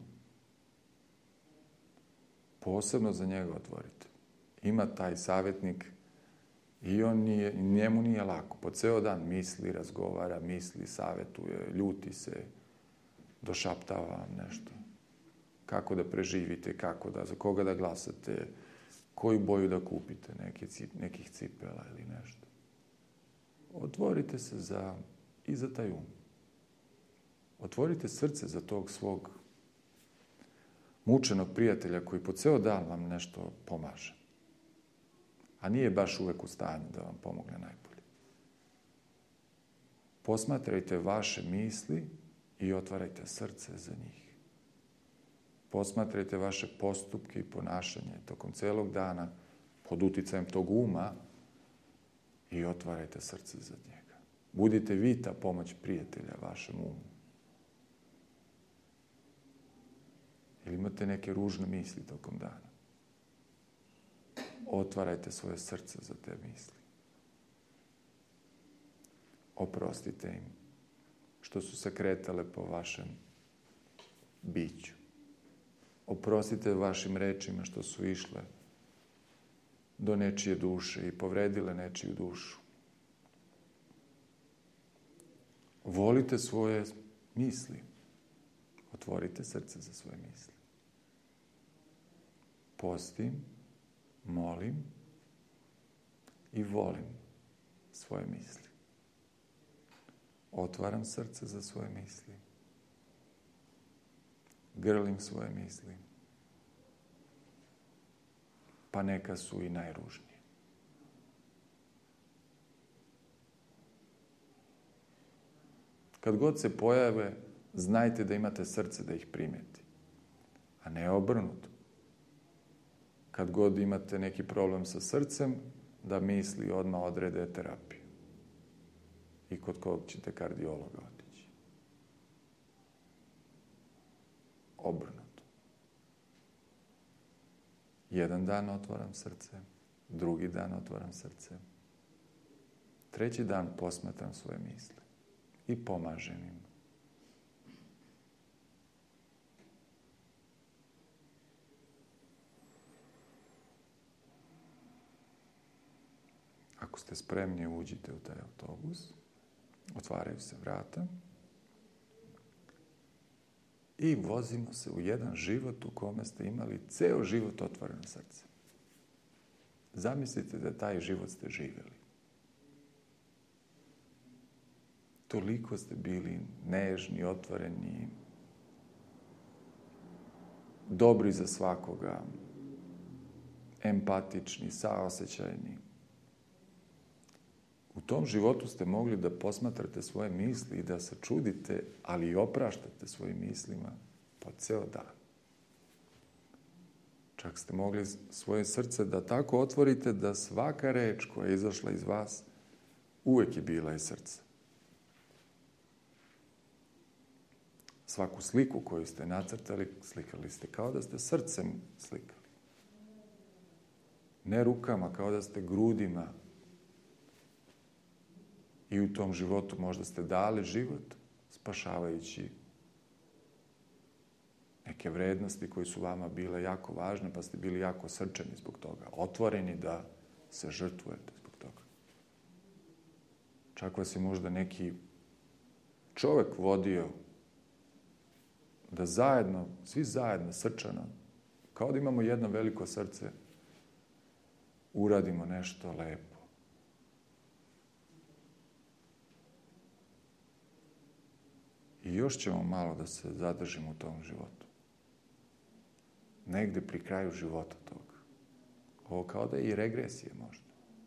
Posebno za njega otvorite. Ima taj savjetnik i njemu nije lako. Po ceo dan misli, razgovara, savjetuje, ljuti se, došaptava vam nešto. Kako da preživite, za koga da glasate, koju boju da kupite, nekih cipela ili nešto. Otvorite se i za taj um. Otvorite srce za tog svog mučenog prijatelja koji po ceo dan vam nešto pomaže. A nije baš uvek u stanju da vam pomogne najbolje. Posmatrajte vaše misli i otvarajte srce za njih. Posmatrajte vaše postupke i ponašanje tokom celog dana pod uticajem tog uma i otvarajte srce za njega. Budite vi ta pomoć prijatelja vašem umu. Ili imate neke ružne misli tokom dana. Otvarajte svoje srce za te misli. Oprostite im što su se kretale po vašem biću. Oprostite vašim rečima što su išle do nečije duše i povredile nečiju dušu. Volite svoje misli. Otvorite srce za svoje misli. Postim, molim i volim svoje misli. Otvaram srce za svoje misli. Grlim svoje misli. Pa neka su i najružnije. Kad god se pojave, znajte da imate srce da ih primeti, a ne obrnuto. Kad god imate neki problem sa srcem, da misli odmah odrede terapiju. I kod kog ćete kardiologa otići. Obrnuto. Jedan dan otvaram srce, drugi dan otvaram srce, treći dan posmatram svoje misli i pomažem im. Ako ste spremni, uđite u taj autobus, otvaraju se vrata i vozimo se u jedan život u kome ste imali ceo život otvoreno srce. Zamislite da taj život ste živjeli. Toliko ste bili nežni, otvoreni, dobri za svakoga, empatični, saosećajni. U tom životu ste mogli da posmatrate svoje misli i da se čudite, ali i opraštate svojim mislima po ceo dan. Čak ste mogli svoje srce da tako otvorite da svaka reč koja je izašla iz vas uvek je bila iz srca. Svaku sliku koju ste nacrtali, slikali ste kao da ste srcem slikali. Ne rukama, kao da ste grudima. I u tom životu možda ste dali život, spašavajući neke vrednosti koje su vama bile jako važne, pa ste bili jako srčani zbog toga. Otvoreni da se žrtvujete zbog toga. Čak vas je možda neki čovek vodio da zajedno, svi zajedno, srčano, kao da imamo jedno veliko srce, uradimo nešto lepo. I još ćemo malo da se zadržimo u tom životu. Negde pri kraju života toga. Ovo kao da je i regresija možda.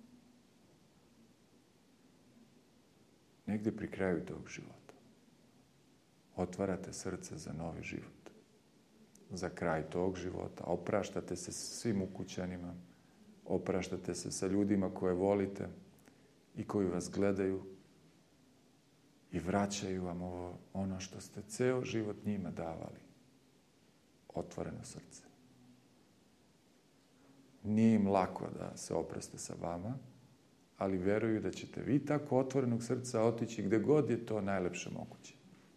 Negde pri kraju tog života. Otvarate srce za novi život. Za kraj tog života. Opraštate se sa svim ukućanima. Opraštate se sa ljudima koje volite i koji vas gledaju i vraćaju vam ono što ste ceo život njima davali. Otvoreno srce. Nije im lako da se oproste sa vama, ali veruju da ćete vi tako otvorenog srca otići gde god je to najlepše moguće.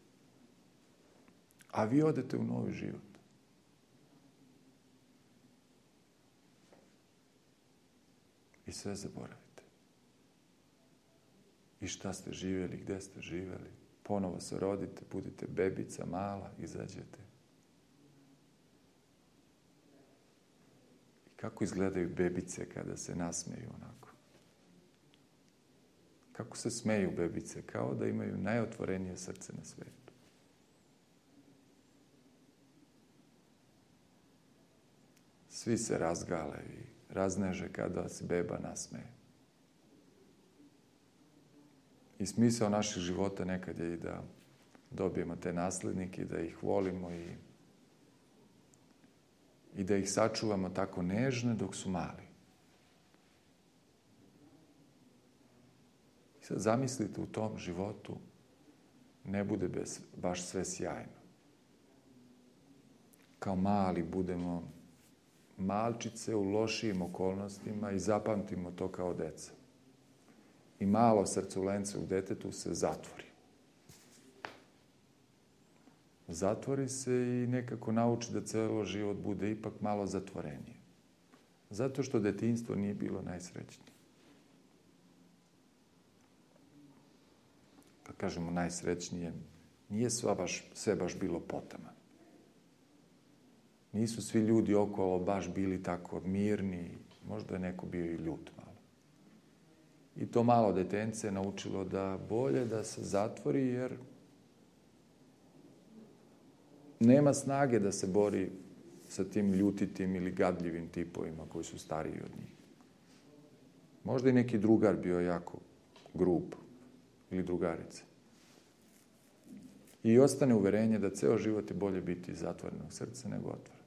A vi odete u novi život. I sve zaboravite. I šta ste živjeli, gde ste živjeli. Ponovo se rodite, budete bebica, mala, izađete. I kako izgledaju bebice kada se nasmeju onako? Kako se smeju bebice? Kao da imaju najotvorenije srce na svijetu. Svi se razgale i razneže kada se beba nasmeje. I smisao naših života nekad je i da dobijemo te naslednike, da ih volimo i da ih sačuvamo tako nežne dok su mali. I sad zamislite u tom životu ne bude baš sve sjajno. Kao mali budemo malčice u lošijim okolnostima i zapamtimo to kao deca. I malo srculence u detetu se zatvori. Zatvori se i nekako nauči da celo život bude ipak malo zatvorenije. Zato što detinjstvo nije bilo najsrećnije. Kad kažemo najsrećnije, nije sve baš bilo potama. Nisu svi ljudi okolo baš bili tako mirni, možda je neko bio i ljut malo. I to malo detence je naučilo da bolje da se zatvori, jer nema snage da se bori sa tim ljutitim ili gadljivim tipovima koji su stariji od njih. Možda i neki drugar bio jako grub ili drugarica. I ostane uverenje da ceo život je bolje biti zatvorenog srca nego otvorenog.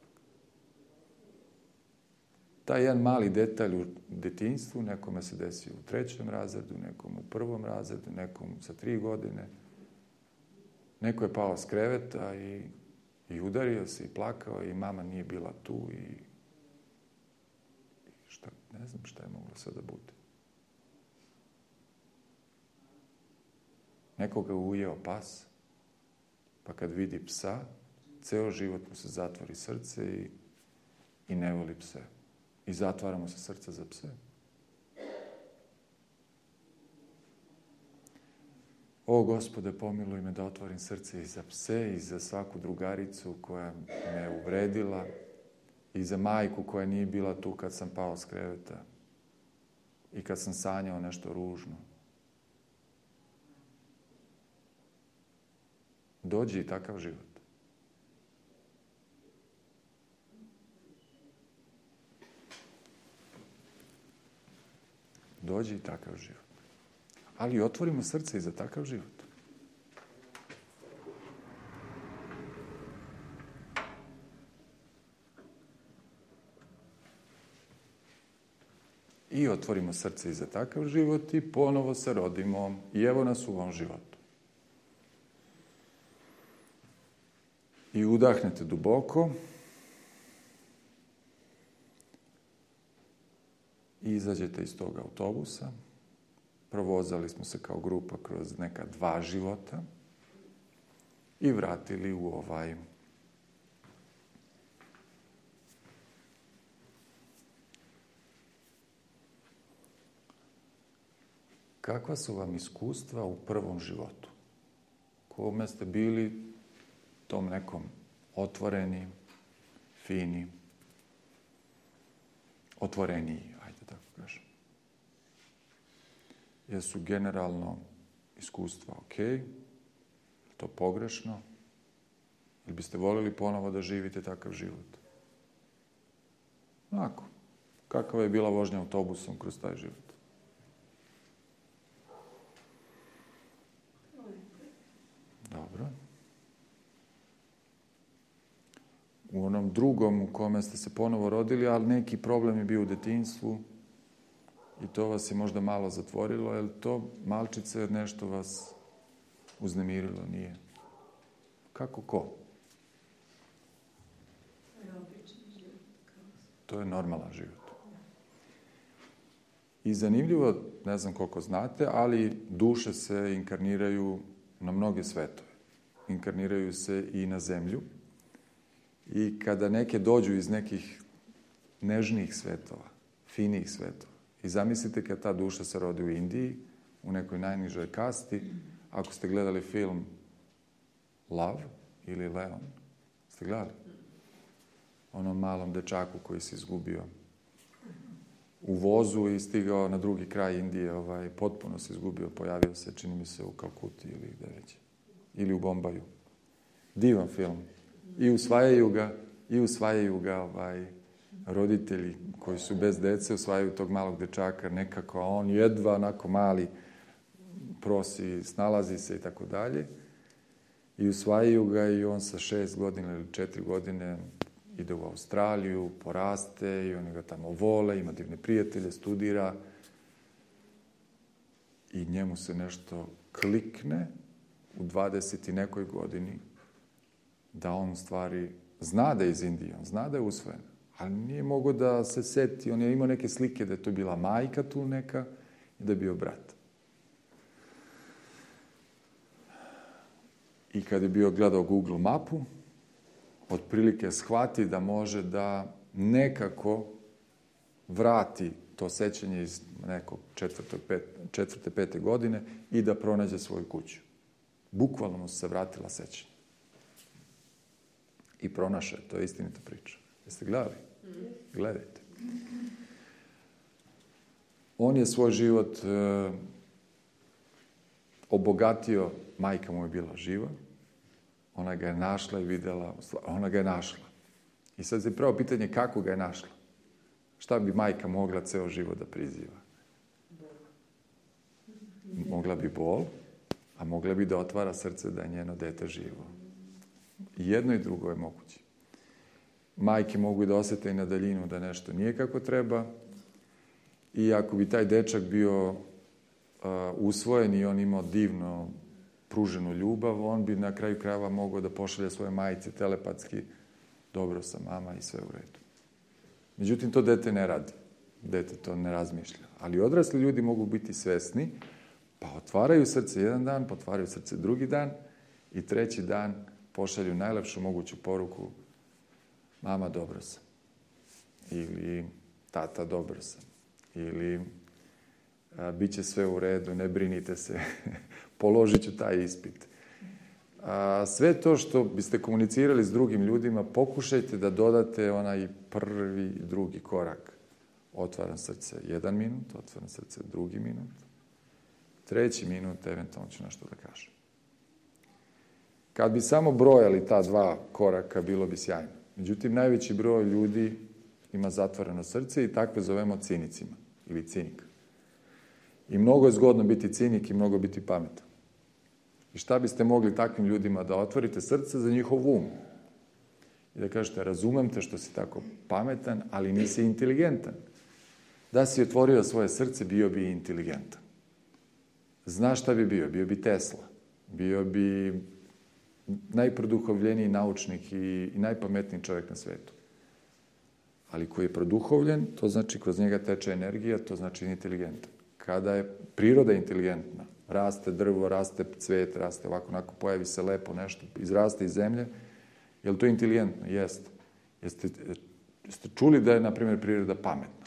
Taj jedan mali detalj u detinjstvu, nekome se desio u 3. razredu, nekom u 1. razredu, nekom sa 3 godine. Neko je pao s kreveta i udario se i plakao i mama nije bila tu i ne znam šta je moglo sve da bude. Nekoga ujeo pas, pa kad vidi psa, ceo život mu se zatvori srce i ne voli pse. I zatvaramo se srce za pse. O, Gospode, pomiluj me da otvorim srce i za pse, i za svaku drugaricu koja me uvredila, i za majku koja nije bila tu kad sam pao s kreveta i kad sam sanjao nešto ružno. Dođi i takav život. Dođi i takav život. Ali otvorimo srce i za takav život. I otvorimo srce i za takav život i ponovo se rodimo. I evo nas u ovom životu. I udahnete duboko. I izađete iz tog autobusa. Provozali smo se kao grupa kroz neka 2 života i vratili u ovaj. Kakva su vam iskustva u prvom životu? Kome ste bili tom nekom otvoreni, fini, otvoreniji, ajde tako kažem. Jesu generalno iskustva okej? To pogrešno? Ili biste voljeli ponovo da živite takav život? Onako. Kakva je bila vožnja autobusom kroz taj život? Dobro. U onom drugom u kome ste se ponovo rodili, ali neki problem je bio u detinjstvu i to vas je možda malo zatvorilo, je li to, malčice, nešto vas uznemirilo? Nije. Kako ko? To je normalan život. I zanimljivo, ne znam koliko znate, ali duše se inkarniraju na mnoge svetove. Inkarniraju se i na zemlju. I kada neke dođu iz nekih nežnijih svetova, finijih svetova, i zamislite kad ta duša se rodi u Indiji, u nekoj najnižoj kasti, ako ste gledali film Love ili Leon, ste gledali? Onom malom dečaku koji se izgubio u vozu i stigao na drugi kraj Indije, potpuno se izgubio, pojavio se, čini mi se, u Kalkuti ili gde već, ili u Bombaju. Divan film. I usvajaju ga roditelji koji su bez dece, usvajaju tog malog dečaka nekako, a on jedva onako mali prosi, snalazi se i tako dalje. I usvajaju ga i on sa 6 godina ili 4 godine ide u Australiju, poraste i oni ga tamo vole, ima divne prijatelje, studira i njemu se nešto klikne u 20 i nekoj godini da on u stvari zna da je iz Indije, on zna da je usvojen, ali nije mogao da se seti, on je imao neke slike da je to bila majka tu neka i da je bio brat. I kad je bio gledao Google mapu, otprilike shvati da može da nekako vrati to sećanje iz nekog 4. 5. godine i da pronađe svoju kuću. Bukvalno mu se vratila sećanja. I pronašao je, to je istinita priča. Jeste gledali? Gledajte. On je svoj život obogatio, majka mu je bila živa, ona ga je našla i videla, ona ga je našla. I sad se pravo pitanje kako ga je našla. Šta bi majka mogla ceo život da priziva? Mogla bi bol, a mogla bi da otvara srce da je njeno dete živo. I jedno i drugo je moguće. Majke mogu da osete i na daljinu da nešto nije kako treba i ako bi taj dečak bio usvojen i on imao divno pruženu ljubav, on bi na kraju krajeva mogao da pošalje svoje majice telepatski, dobro sam mama i sve u redu. Međutim, to dete ne radi. Dete to ne razmišlja. Ali odrasli ljudi mogu biti svesni, pa otvaraju srce jedan dan, pa otvaraju srce drugi dan i treći dan pošalju najlepšu moguću poruku: mama, dobro sam. Ili tata, dobro sam. Ili bit će sve u redu, ne brinite se, položit ću taj ispit. Sve to što biste komunicirali s drugim ljudima, pokušajte da dodate onaj prvi i drugi korak. Otvaram srce 1 minut, otvaram srce 2 minut, 3 minut, eventualno ću nešto da kažem. Kad bi samo brojali ta 2 koraka, bilo bi sjajno. Međutim, najveći broj ljudi ima zatvoreno srce i takve zovemo cinicima ili cinik. I mnogo je zgodno biti cinik i mnogo biti pametan. I šta biste mogli takvim ljudima da otvorite srce za njihov um? I da kažete, razumem te što si tako pametan, ali nisi inteligentan. Da si otvorio svoje srce, bio bi inteligentan. Znaš šta bi bio? Bio bi Tesla. Bio bi najproduhovljeniji naučnik i najpametniji čovjek na svetu. Ali koji je produhovljen, to znači kroz njega teče energija, to znači inteligentan. Kada je priroda inteligentna, raste drvo, raste cvet, raste ovako, onako, pojavi se lepo nešto, izraste iz zemlje, je li to inteligentno? Jeste. Jeste čuli da je, na primjer, priroda pametna?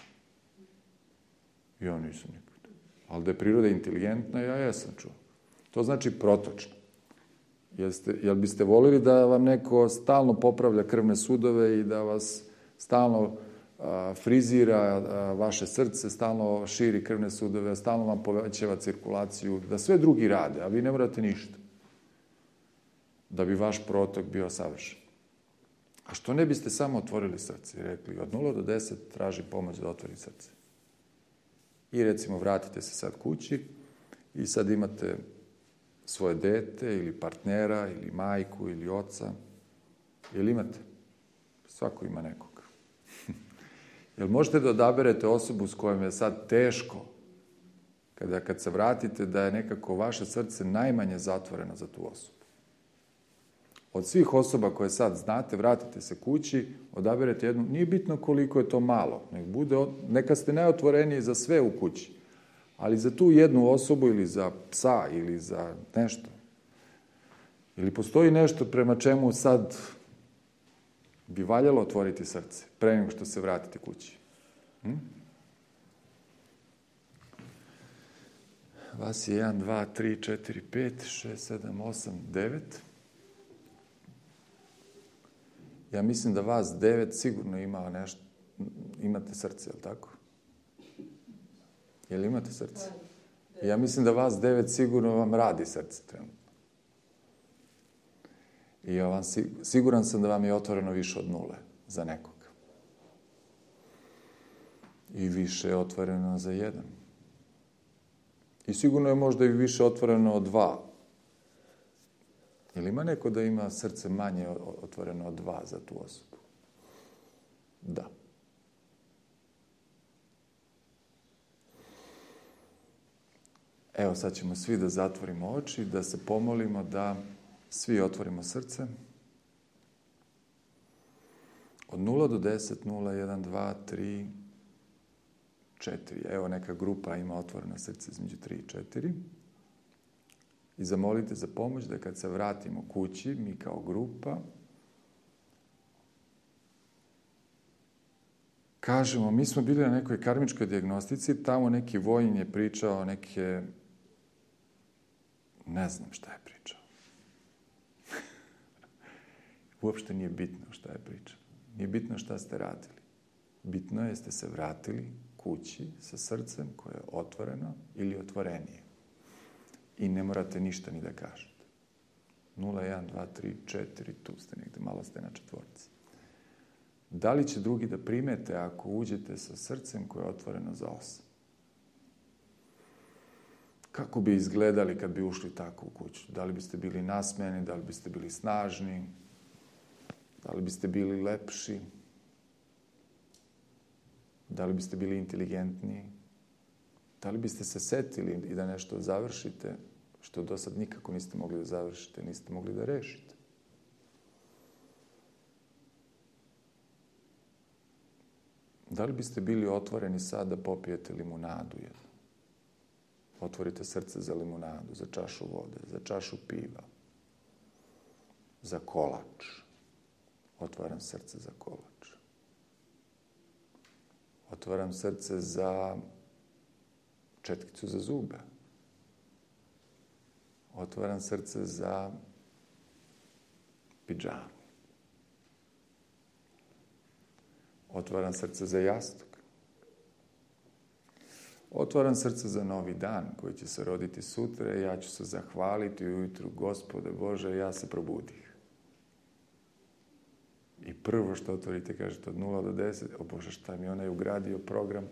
Ja nisam nikad. Ali da je priroda inteligentna, ja jesam čuo. To znači protočno. Jel biste volili da vam neko stalno popravlja krvne sudove i da vas stalno frizira vaše srce, stalno širi krvne sudove, stalno vam povećava cirkulaciju, da sve drugi rade, a vi ne morate ništa. Da bi vaš protok bio savršen. A što ne biste samo otvorili srce i rekli od 0 do 10 traži pomoć da otvori srce. I recimo vratite se sad kući i sad imate svoje dete ili partnera ili majku ili oca. Jel imate? Svako ima nekog. Jel možete da odaberete osobu s kojom je sad teško, kad se vratite, da je nekako vaše srce najmanje zatvoreno za tu osobu? Od svih osoba koje sad znate, vratite se kući, odaberete jednu, nije bitno koliko je to malo, neka ste najotvoreniji za sve u kući, ali za tu jednu osobu ili za psa ili za nešto. Ili postoji nešto prema čemu sad bi valjalo otvoriti srce, pre nego što se vratite kući. Vas je 1, 2, 3, 4, 5, 6, 7, 8, 9. Ja mislim da vas 9 sigurno ima nešto, imate srce, je li tako? Je li imate srce? Ja mislim da vas 9 sigurno vam radi srce trenutno. I ja siguran sam da vam je otvoreno više od 0 za nekog. I više je otvoreno za 1. I sigurno je možda i više otvoreno od 2. Ili ima neko da ima srce manje otvoreno od 2 za tu osobu? Da. Evo, sad ćemo svi da zatvorimo oči, da se pomolimo, da svi otvorimo srce. Od 0 do 10, 0, 1, 2, 3, 4. Evo, neka grupa ima otvoreno srce između 3 i 4. I zamolite za pomoć da kad se vratimo kući, mi kao grupa, kažemo, mi smo bili na nekoj karmičkoj dijagnostici, tamo neki vojin je pričao neke, ne znam šta je pričao. Uopšte nije bitno šta je pričao. Nije bitno šta ste radili. Bitno je ste se vratili kući sa srcem koje je otvoreno ili otvorenije. I ne morate ništa ni da kažete. 0, 1, 2, 3, 4, tu ste negde, malo ste na 4. Da li će drugi da primete ako uđete sa srcem koje je otvoreno za 8? Kako bi izgledali kad bi ušli tako u kuću? Da li biste bili nasmejani, da li biste bili snažni, da li biste bili lepši, da li biste bili inteligentniji, da li biste se setili i da nešto završite, što do sad nikako niste mogli da završite, niste mogli da rešite. Da li biste bili otvoreni sad da popijete limunadu jednu? Otvorite srce za limunadu, za čašu vode, za čašu piva, za kolač. Otvaram srce za kolač. Otvaram srce za četkicu za zube. Otvaram srce za pidžamu. Otvaram srce za jastuk. Otvaram srce za novi dan koji će se roditi sutra i ja ću se zahvaliti ujutru, Gospode Bože, ja se probudih. I prvo što otvorite, kažete od 0 do 10, o Bože, šta mi onaj ugradio program.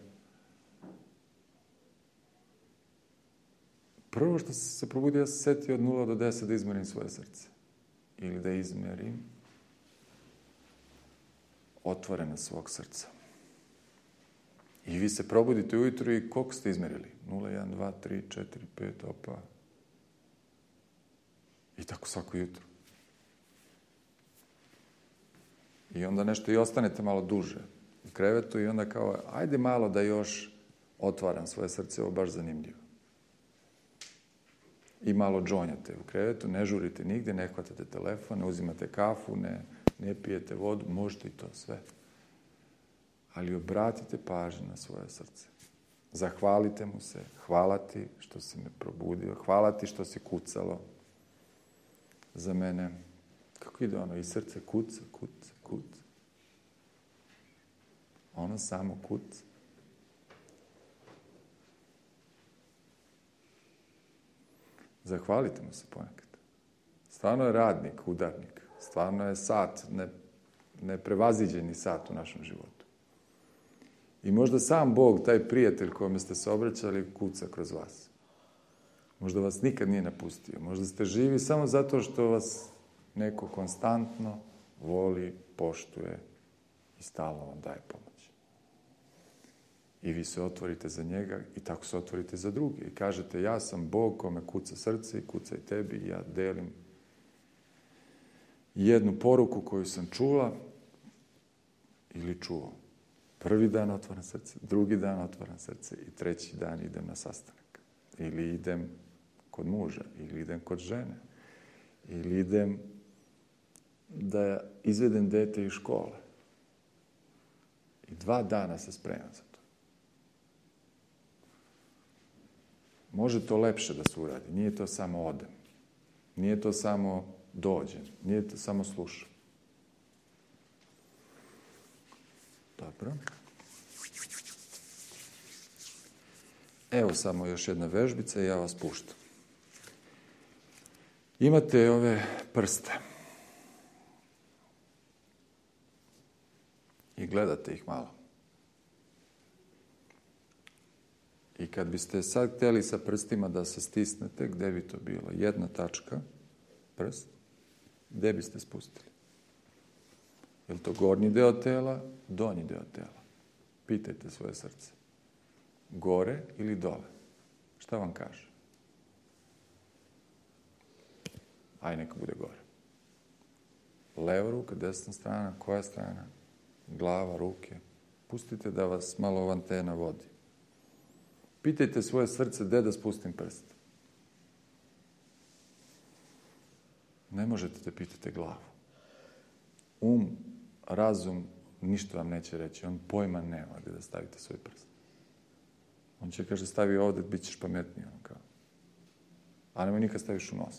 Prvo što se probudio, ja se setio od 0 do 10 da izmerim svoje srce. Ili da izmerim otvorenost svog srca. I vi se probudite ujutru i koliko ste izmerili? 0, 1, 2, 3, 4, 5, opa. I tako svako jutro. I onda nešto i ostanete malo duže u krevetu i onda kao, ajde malo da još otvaram svoje srce, ovo baš zanimljivo. I malo džonjate u krevetu, ne žurite nigde, ne hvatate telefon, ne uzimate kafu, ne pijete vodu, možete i to sve. Ali obratite pažnju na svoje srce. Zahvalite mu se, hvala ti što si me probudio, hvala ti što si kucalo za mene. Kako ide ono? I srce kuca, kuca, kuca. Ono samo kuca. Zahvalite mu se ponekad. Stvarno je radnik, udarnik. Stvarno je sat, neprevaziđeni sat u našem životu. I možda sam Bog, taj prijatelj kome ste se obraćali, kuca kroz vas. Možda vas nikad nije napustio. Možda ste živi samo zato što vas neko konstantno voli, poštuje i stalno vam daje pomoć. I vi se otvorite za njega i tako se otvorite za druge. I kažete, ja sam Bog kome kuca srce i kuca i tebi i ja delim jednu poruku koju sam čula ili čuo. Prvi dan otvaram srce, drugi dan otvaram srce i treći dan idem na sastanak. Ili idem kod muža, ili idem kod žene, ili idem da izvedem dete iz škole. I 2 dana se spremam za to. Može to lepše da se uradi. Nije to samo odem. Nije to samo dođem. Nije to samo slušam. Dobro. Evo samo još jedna vežbica i ja vas puštam. Imate ove prste. I gledate ih malo. I kad biste sad htjeli sa prstima da se stisnete, gdje bi to bilo? Jedna tačka, prst, gdje biste spustili? Je li to gornji deo tela, donji deo tela? Pitajte svoje srce. Gore ili dole? Šta vam kaže? Aj, neka bude gore. Leva ruka, desna strana, koja strana? Glava, ruke. Pustite da vas malo ova antena vodi. Pitajte svoje srce gdje da spustim prst. Ne možete da pitate glavu. Razum, ništa vam neće reći. On pojma nema gdje da stavite svoj prst. On će, kaže, stavi ovdje, bit ćeš pametniji. A nemoj nikad staviš u nos.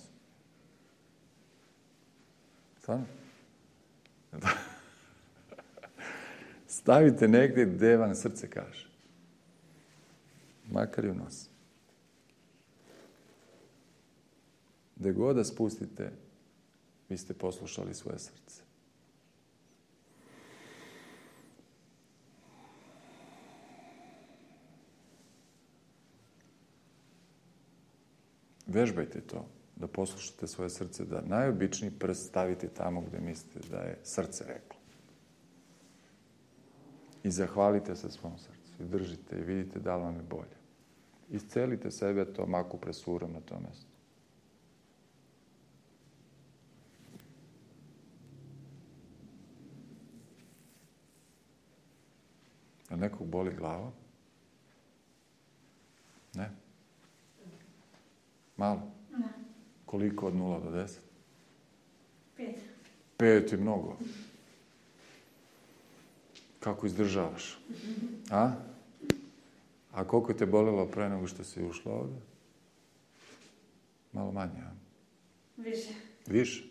Stvarno? Stavite negdje gdje vam srce kaže. Makar i u nos. Gdje god da spustite, vi ste poslušali svoje srce. Vežbajte to, da poslušate svoje srce, da najobičniji prst stavite tamo gdje mislite da je srce reklo. I zahvalite se svom srcu. I držite i vidite da li vam je bolje. Iscelite sebe tom akupresurom na tom mjestu. A nekog boli glava? Ne? Malo? Ne. Koliko od 0 do 10? 5. 5 je mnogo. Kako izdržavaš? A? A koliko te bolilo pre nego što si ušla ovdje? Malo manje, a? Više. Više?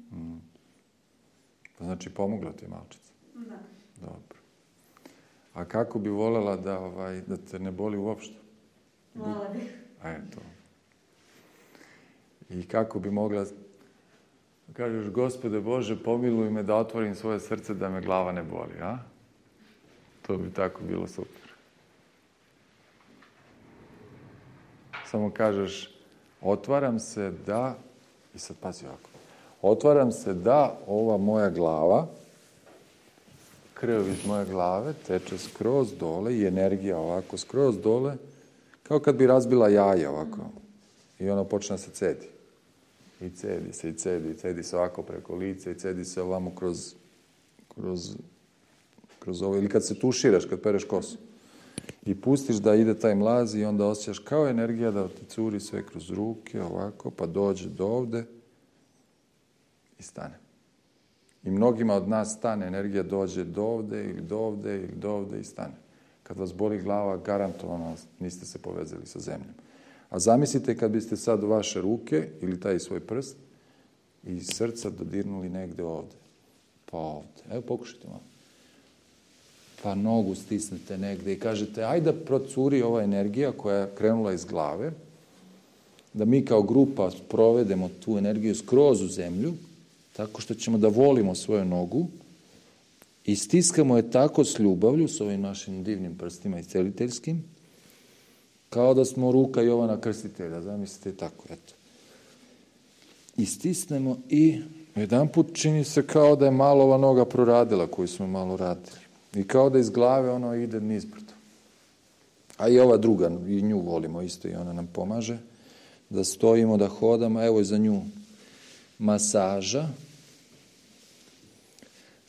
Pa znači pomogla ti malčica? Da. Dobro. A kako bi voljela da te ne boli uopšte? Vola bih. A eto. I kako bi mogla, kažeš, Gospode Bože, pomiluj me da otvorim svoje srce da me glava ne boli, a? To bi tako bilo super. Samo kažeš, otvaram se da, i sad pazi ovako, otvaram se da ova moja glava, krv iz moje glave teče skroz dole i energija ovako skroz dole, kao kad bi razbila jaje ovako. I ono počne se cedi. I cedi se, i cedi se ovako preko lica, i cedi se ovamo kroz ovo. Ili kad se tuširaš, kad pereš kosu. I pustiš da ide taj mlaz i onda osjećaš kao energija da ti curi sve kroz ruke, ovako, pa dođe do ovde i stane. I mnogima od nas stane energija, dođe do ovde ili do ovde ili do ovde i stane. Kad vas boli glava, garantovano niste se povezali sa zemljom. A zamislite kad biste sad u vaše ruke ili taj svoj prst i srca dodirnuli negde ovde. Pa ovde. Evo pokušajte malo. Pa nogu stisnete negde i kažete ajde da procuri ova energija koja je krenula iz glave, da mi kao grupa provedemo tu energiju skroz u zemlju, tako što ćemo da volimo svoju nogu i stiskamo je tako s ljubavlju, s ovim našim divnim prstima i celiteljskim, kao da smo ruka Jovana Krstitelja, zamislite tako, eto. I stisnemo i jedan put čini se kao da je malo ova noga proradila koju smo malo radili. I kao da iz glave ono ide nizbrdo. A i ova druga, i nju volimo isto i ona nam pomaže. Da stojimo, da hodamo, evo je za nju masaža.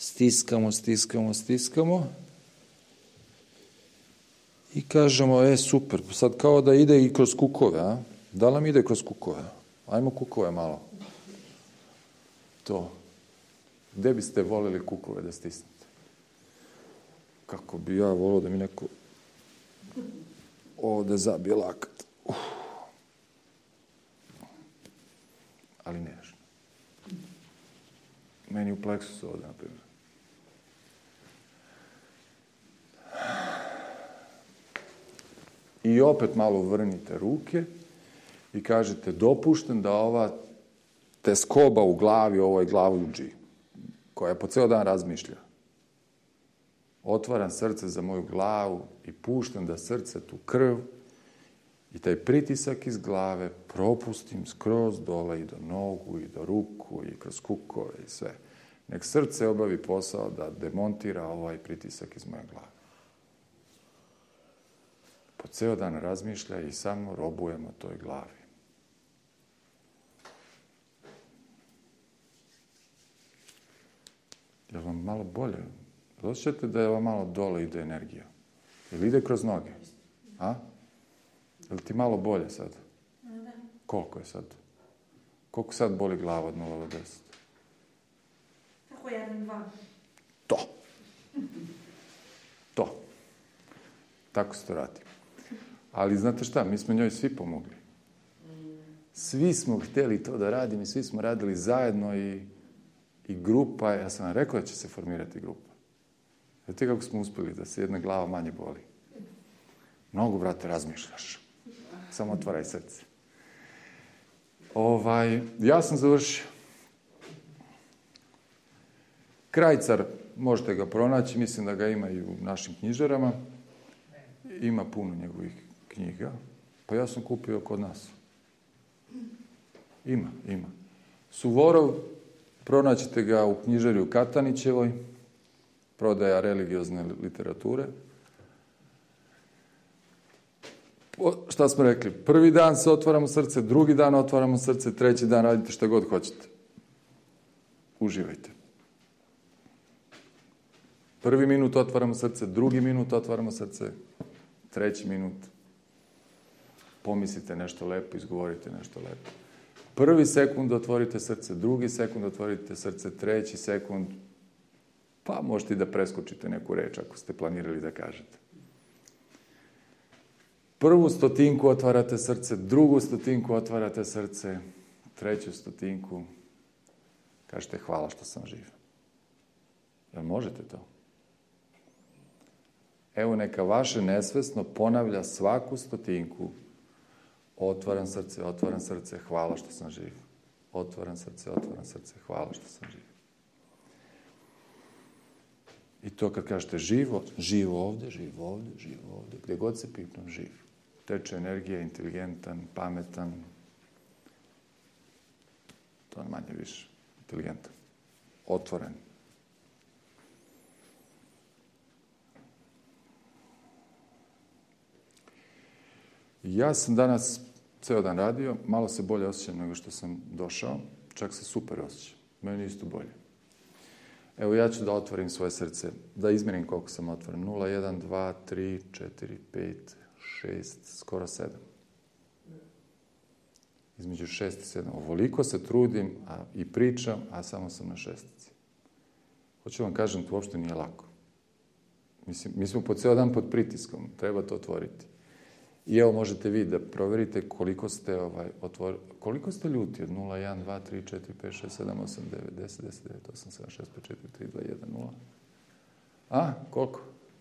stiskamo. I kažemo, super, sad kao da ide i kroz kukove, a? Da li nam ide kroz kukove? Ajmo kukove malo. To. Gde biste volili kukove da stisnete? Kako bi ja volio da mi neko ovde zabije lakat. Ali nežno. Meni u pleksusu ovde, na primjer. I opet malo vrnite ruke i kažete, dopuštam da ova teskoba u glavi, ovoj glavuđi, koja po ceo dan razmišlja, otvaram srce za moju glavu i puštam da srce, tu krv i taj pritisak iz glave propustim skroz dole i do nogu i do ruku i kroz kukove i sve. Nek srce obavi posao da demontira ovaj pritisak iz moje glave. Po ceo dan razmišlja i samo robujemo toj glavi. Je li vam malo bolje? Osjećate da je vam malo dole ide energija? Ili ide kroz noge? A? Je li ti malo bolje sad? Da. Koliko je sad? Koliko sad boli glava od 0 do 10? Tako 1, 2. To. Tako se to radi. Ali znate šta, mi smo njoj svi pomogli. Svi smo htjeli to da radimo i svi smo radili zajedno i grupa, ja sam vam rekao da će se formirati grupa. Znate kako smo uspjeli da se jedna glava manje boli? Mnogo, brate, razmišljaš. Samo otvaraj srce. Ja sam završio. Krajcar, možete ga pronaći, mislim da ga ima i u našim knjižarama. Ima puno njegovih knjiga. Pa ja sam kupio kod nas. Ima. Suvorov, pronaćete ga u knjižari u Katanićevoj, prodaja religiozne literature. Šta smo rekli? Prvi dan se otvaramo srce, drugi dan otvaramo srce, treći dan radite šta god hoćete. Uživajte. Prvi minut otvaramo srce, drugi minut otvaramo srce, treći minut pomislite nešto lepo, izgovorite nešto lepo. Prvi sekund otvorite srce, drugi sekund otvorite srce, treći sekund, pa možete i da preskočite neku reč ako ste planirali da kažete. Prvu stotinku otvarate srce, drugu stotinku otvarate srce, treću stotinku kažete hvala što sam živ. Jel možete to? Evo neka vaše nesvesno ponavlja svaku stotinku. Otvaram srce, hvala što sam živ. Otvaram srce, hvala što sam živ. I to kad kažete živo ovdje, gdje god se pipnem, živ. Teče energija, inteligentan, pametan, to je manje više, inteligentan, otvoren. Ja sam danas ceo dan radio, malo se bolje osjećam nego što sam došao, čak se super osjećam, meni isto bolje. Evo ja ću da otvorim svoje srce, da izmjerim koliko sam otvoren. 0, 1, 2, 3, 4, 5, 6, skoro 7. Između 6 i 7. Ovoliko se trudim i pričam, a samo sam na 6. Hoću vam kažem, to uopšte nije lako. Mi smo po ceo dan pod pritiskom, treba to otvoriti. I evo možete vi da proverite koliko ste koliko ste ljuti od 0, 1, 2, 3, 4, 5, 6, 7, 8, 9, 10, 10, 9, 8, 7, 6, 5, 4, 3, 2, 1, 0. A, koliko?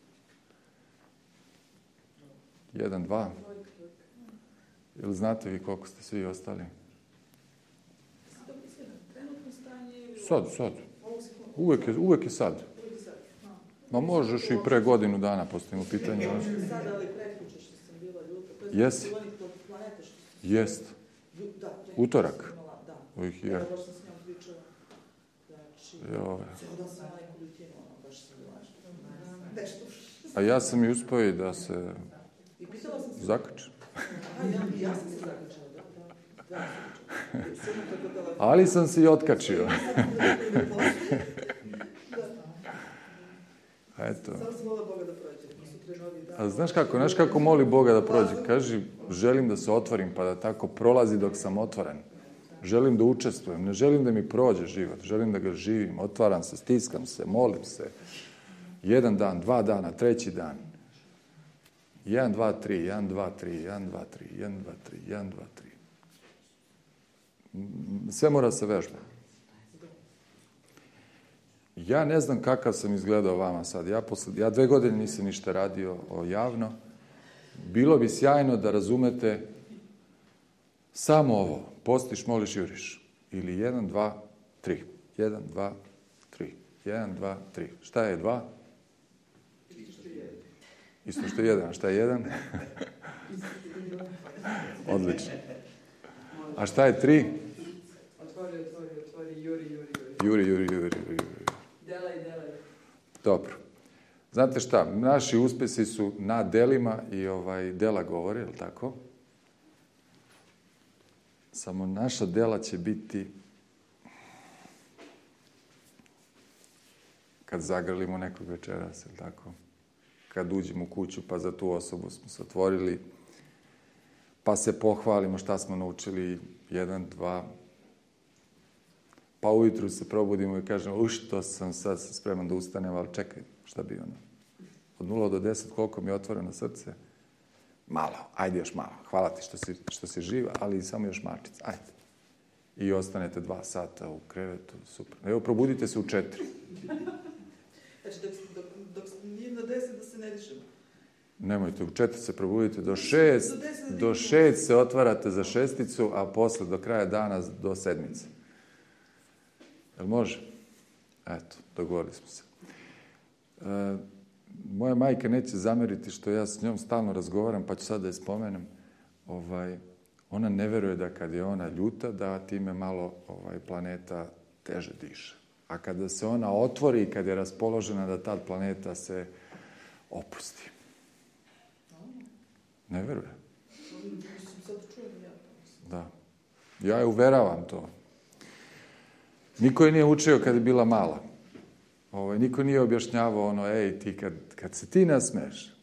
1, 2. Ili znate vi koliko ste svi ostali? Sad. Uvek je sad. Ma možeš i pre godinu dana postavimo pitanje. Jesi? Jest. Utorak. Ovih je. A ja sam i uspio i da se zakačem. Ali sam se i otkačio. Eto. Samo se mola Boga da prođe. Sutra novi dan. A znaš kako moli Boga da prođe? Kaži, želim da se otvorim, pa da tako prolazi dok sam otvoren. Želim da učestvujem, ne želim da mi prođe život, želim da ga živim, otvaram se, stiskam se, molim se. 1 dan, 2 dana, 3. dan. 1, 2, 3, 1, 2, 3, 1, 2, 3, 1, 2, 3, 1, 2, 3. Sve mora se vežba. Ja ne znam kakav sam izgledao vama sad. Ja 2 godine nisam ništa radio javno. Bilo bi sjajno da razumete samo ovo. Postiš, moliš, juriš. Ili 1, 2, 3. 1, 2, 3. 1, 2, 3. Šta je 2? Isto što je 1. A šta je 1? Odlično. A šta je 3? Otvori, juri. Juri. Delaj. Dobro. Znate šta? Naši uspesi su na delima i dela govore, je li tako? Samo naša dela će biti kad zagrlimo nekog večeras, je li tako? Kad uđemo u kuću, pa za tu osobu smo se otvorili, pa se pohvalimo šta smo naučili, 1, 2, pa ujutru se probudimo i kažemo, što sam sad spreman da ustanem, ali čekaj, šta bi ono? Od 0 do 10, koliko mi je otvoreno srce? Malo, ajde još malo. Hvala ti što si živa, ali samo još mačica, ajde. I ostanete 2 sata u krevetu, super. Evo, probudite se u 4. Znači, dok nije na 10 da se ne dišemo. Nemojte, u 4 se probudite, do 6 se otvarate za 6, a posle do kraja dana do 7. Jel može? Eto, dogovorili smo se. Moja majka neće zameriti što ja s njom stalno razgovaram, pa ću sad da je spomenem. Ona ne veruje da kad je ona ljuta, da time malo planeta teže diše. A kada se ona otvori i kad je raspoložena, da tad planeta se opusti. Ne veruje. Da. Ja je uveravam to. Niko je nije učio kad je bila mala. Niko nije objašnjavao ej, ti kad se ti nasmeješ,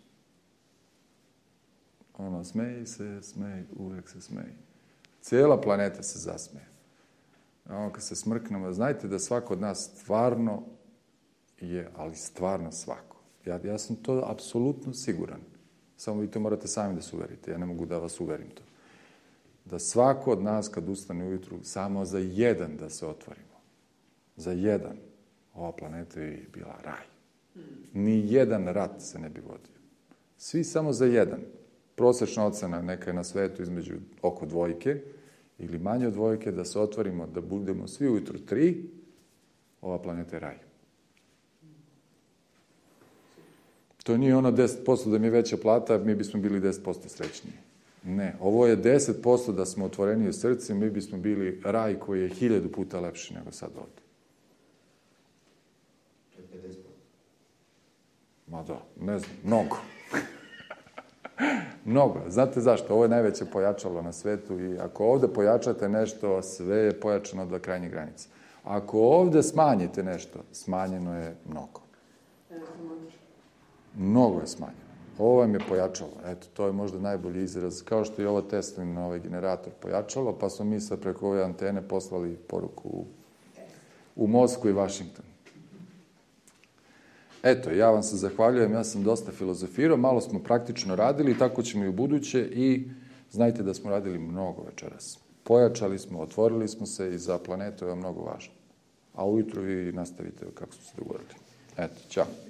smeji se, uvek se smeji. Cijela planeta se zasmeje. Kad se smrknemo, znajte da svako od nas stvarno je, ali stvarno svako. Ja sam to apsolutno siguran. Samo vi to morate sami da se uverite. Ja ne mogu da vas uverim to. Da svako od nas kad ustane ujutru, samo za 1 da se otvorimo. Za 1. Ova planeta je bila raj. Ni 1 rat se ne bi vodio. Svi samo za 1. Prosječna ocena neka je na svetu između oko 2 ili manje od 2, da se otvorimo, da budemo svi ujutru 3, ova planeta je raj. To nije ono 10% da mi je veća plata, mi bismo bili 10% srećniji. Ne, ovo je 10% da smo otvoreni u srcu, mi bismo bili raj koji je 1000 puta lepši nego sad ovdje. To je 50%. Ma da, ne znam, mnogo. Mnogo. Znate zašto? Ovo je najveće pojačalo na svetu i ako ovdje pojačate nešto, sve je pojačano do krajnjih granica. Ako ovdje smanjite nešto, smanjeno je mnogo. Mnogo je smanjeno. Ovo vam je pojačalo. Eto, to je možda najbolji izraz. Kao što je ovo Teslin generator pojačalo, pa smo mi sad preko ove antene poslali poruku u Moskvu i Vašington. Eto, ja vam se zahvaljujem, ja sam dosta filozofirao, malo smo praktično radili, tako ćemo i u buduće i znajte da smo radili mnogo večeras. Pojačali smo, otvorili smo se i za planetu je mnogo važno. A ujutro vi nastavite kako smo se dogovorili. Eto, ćao.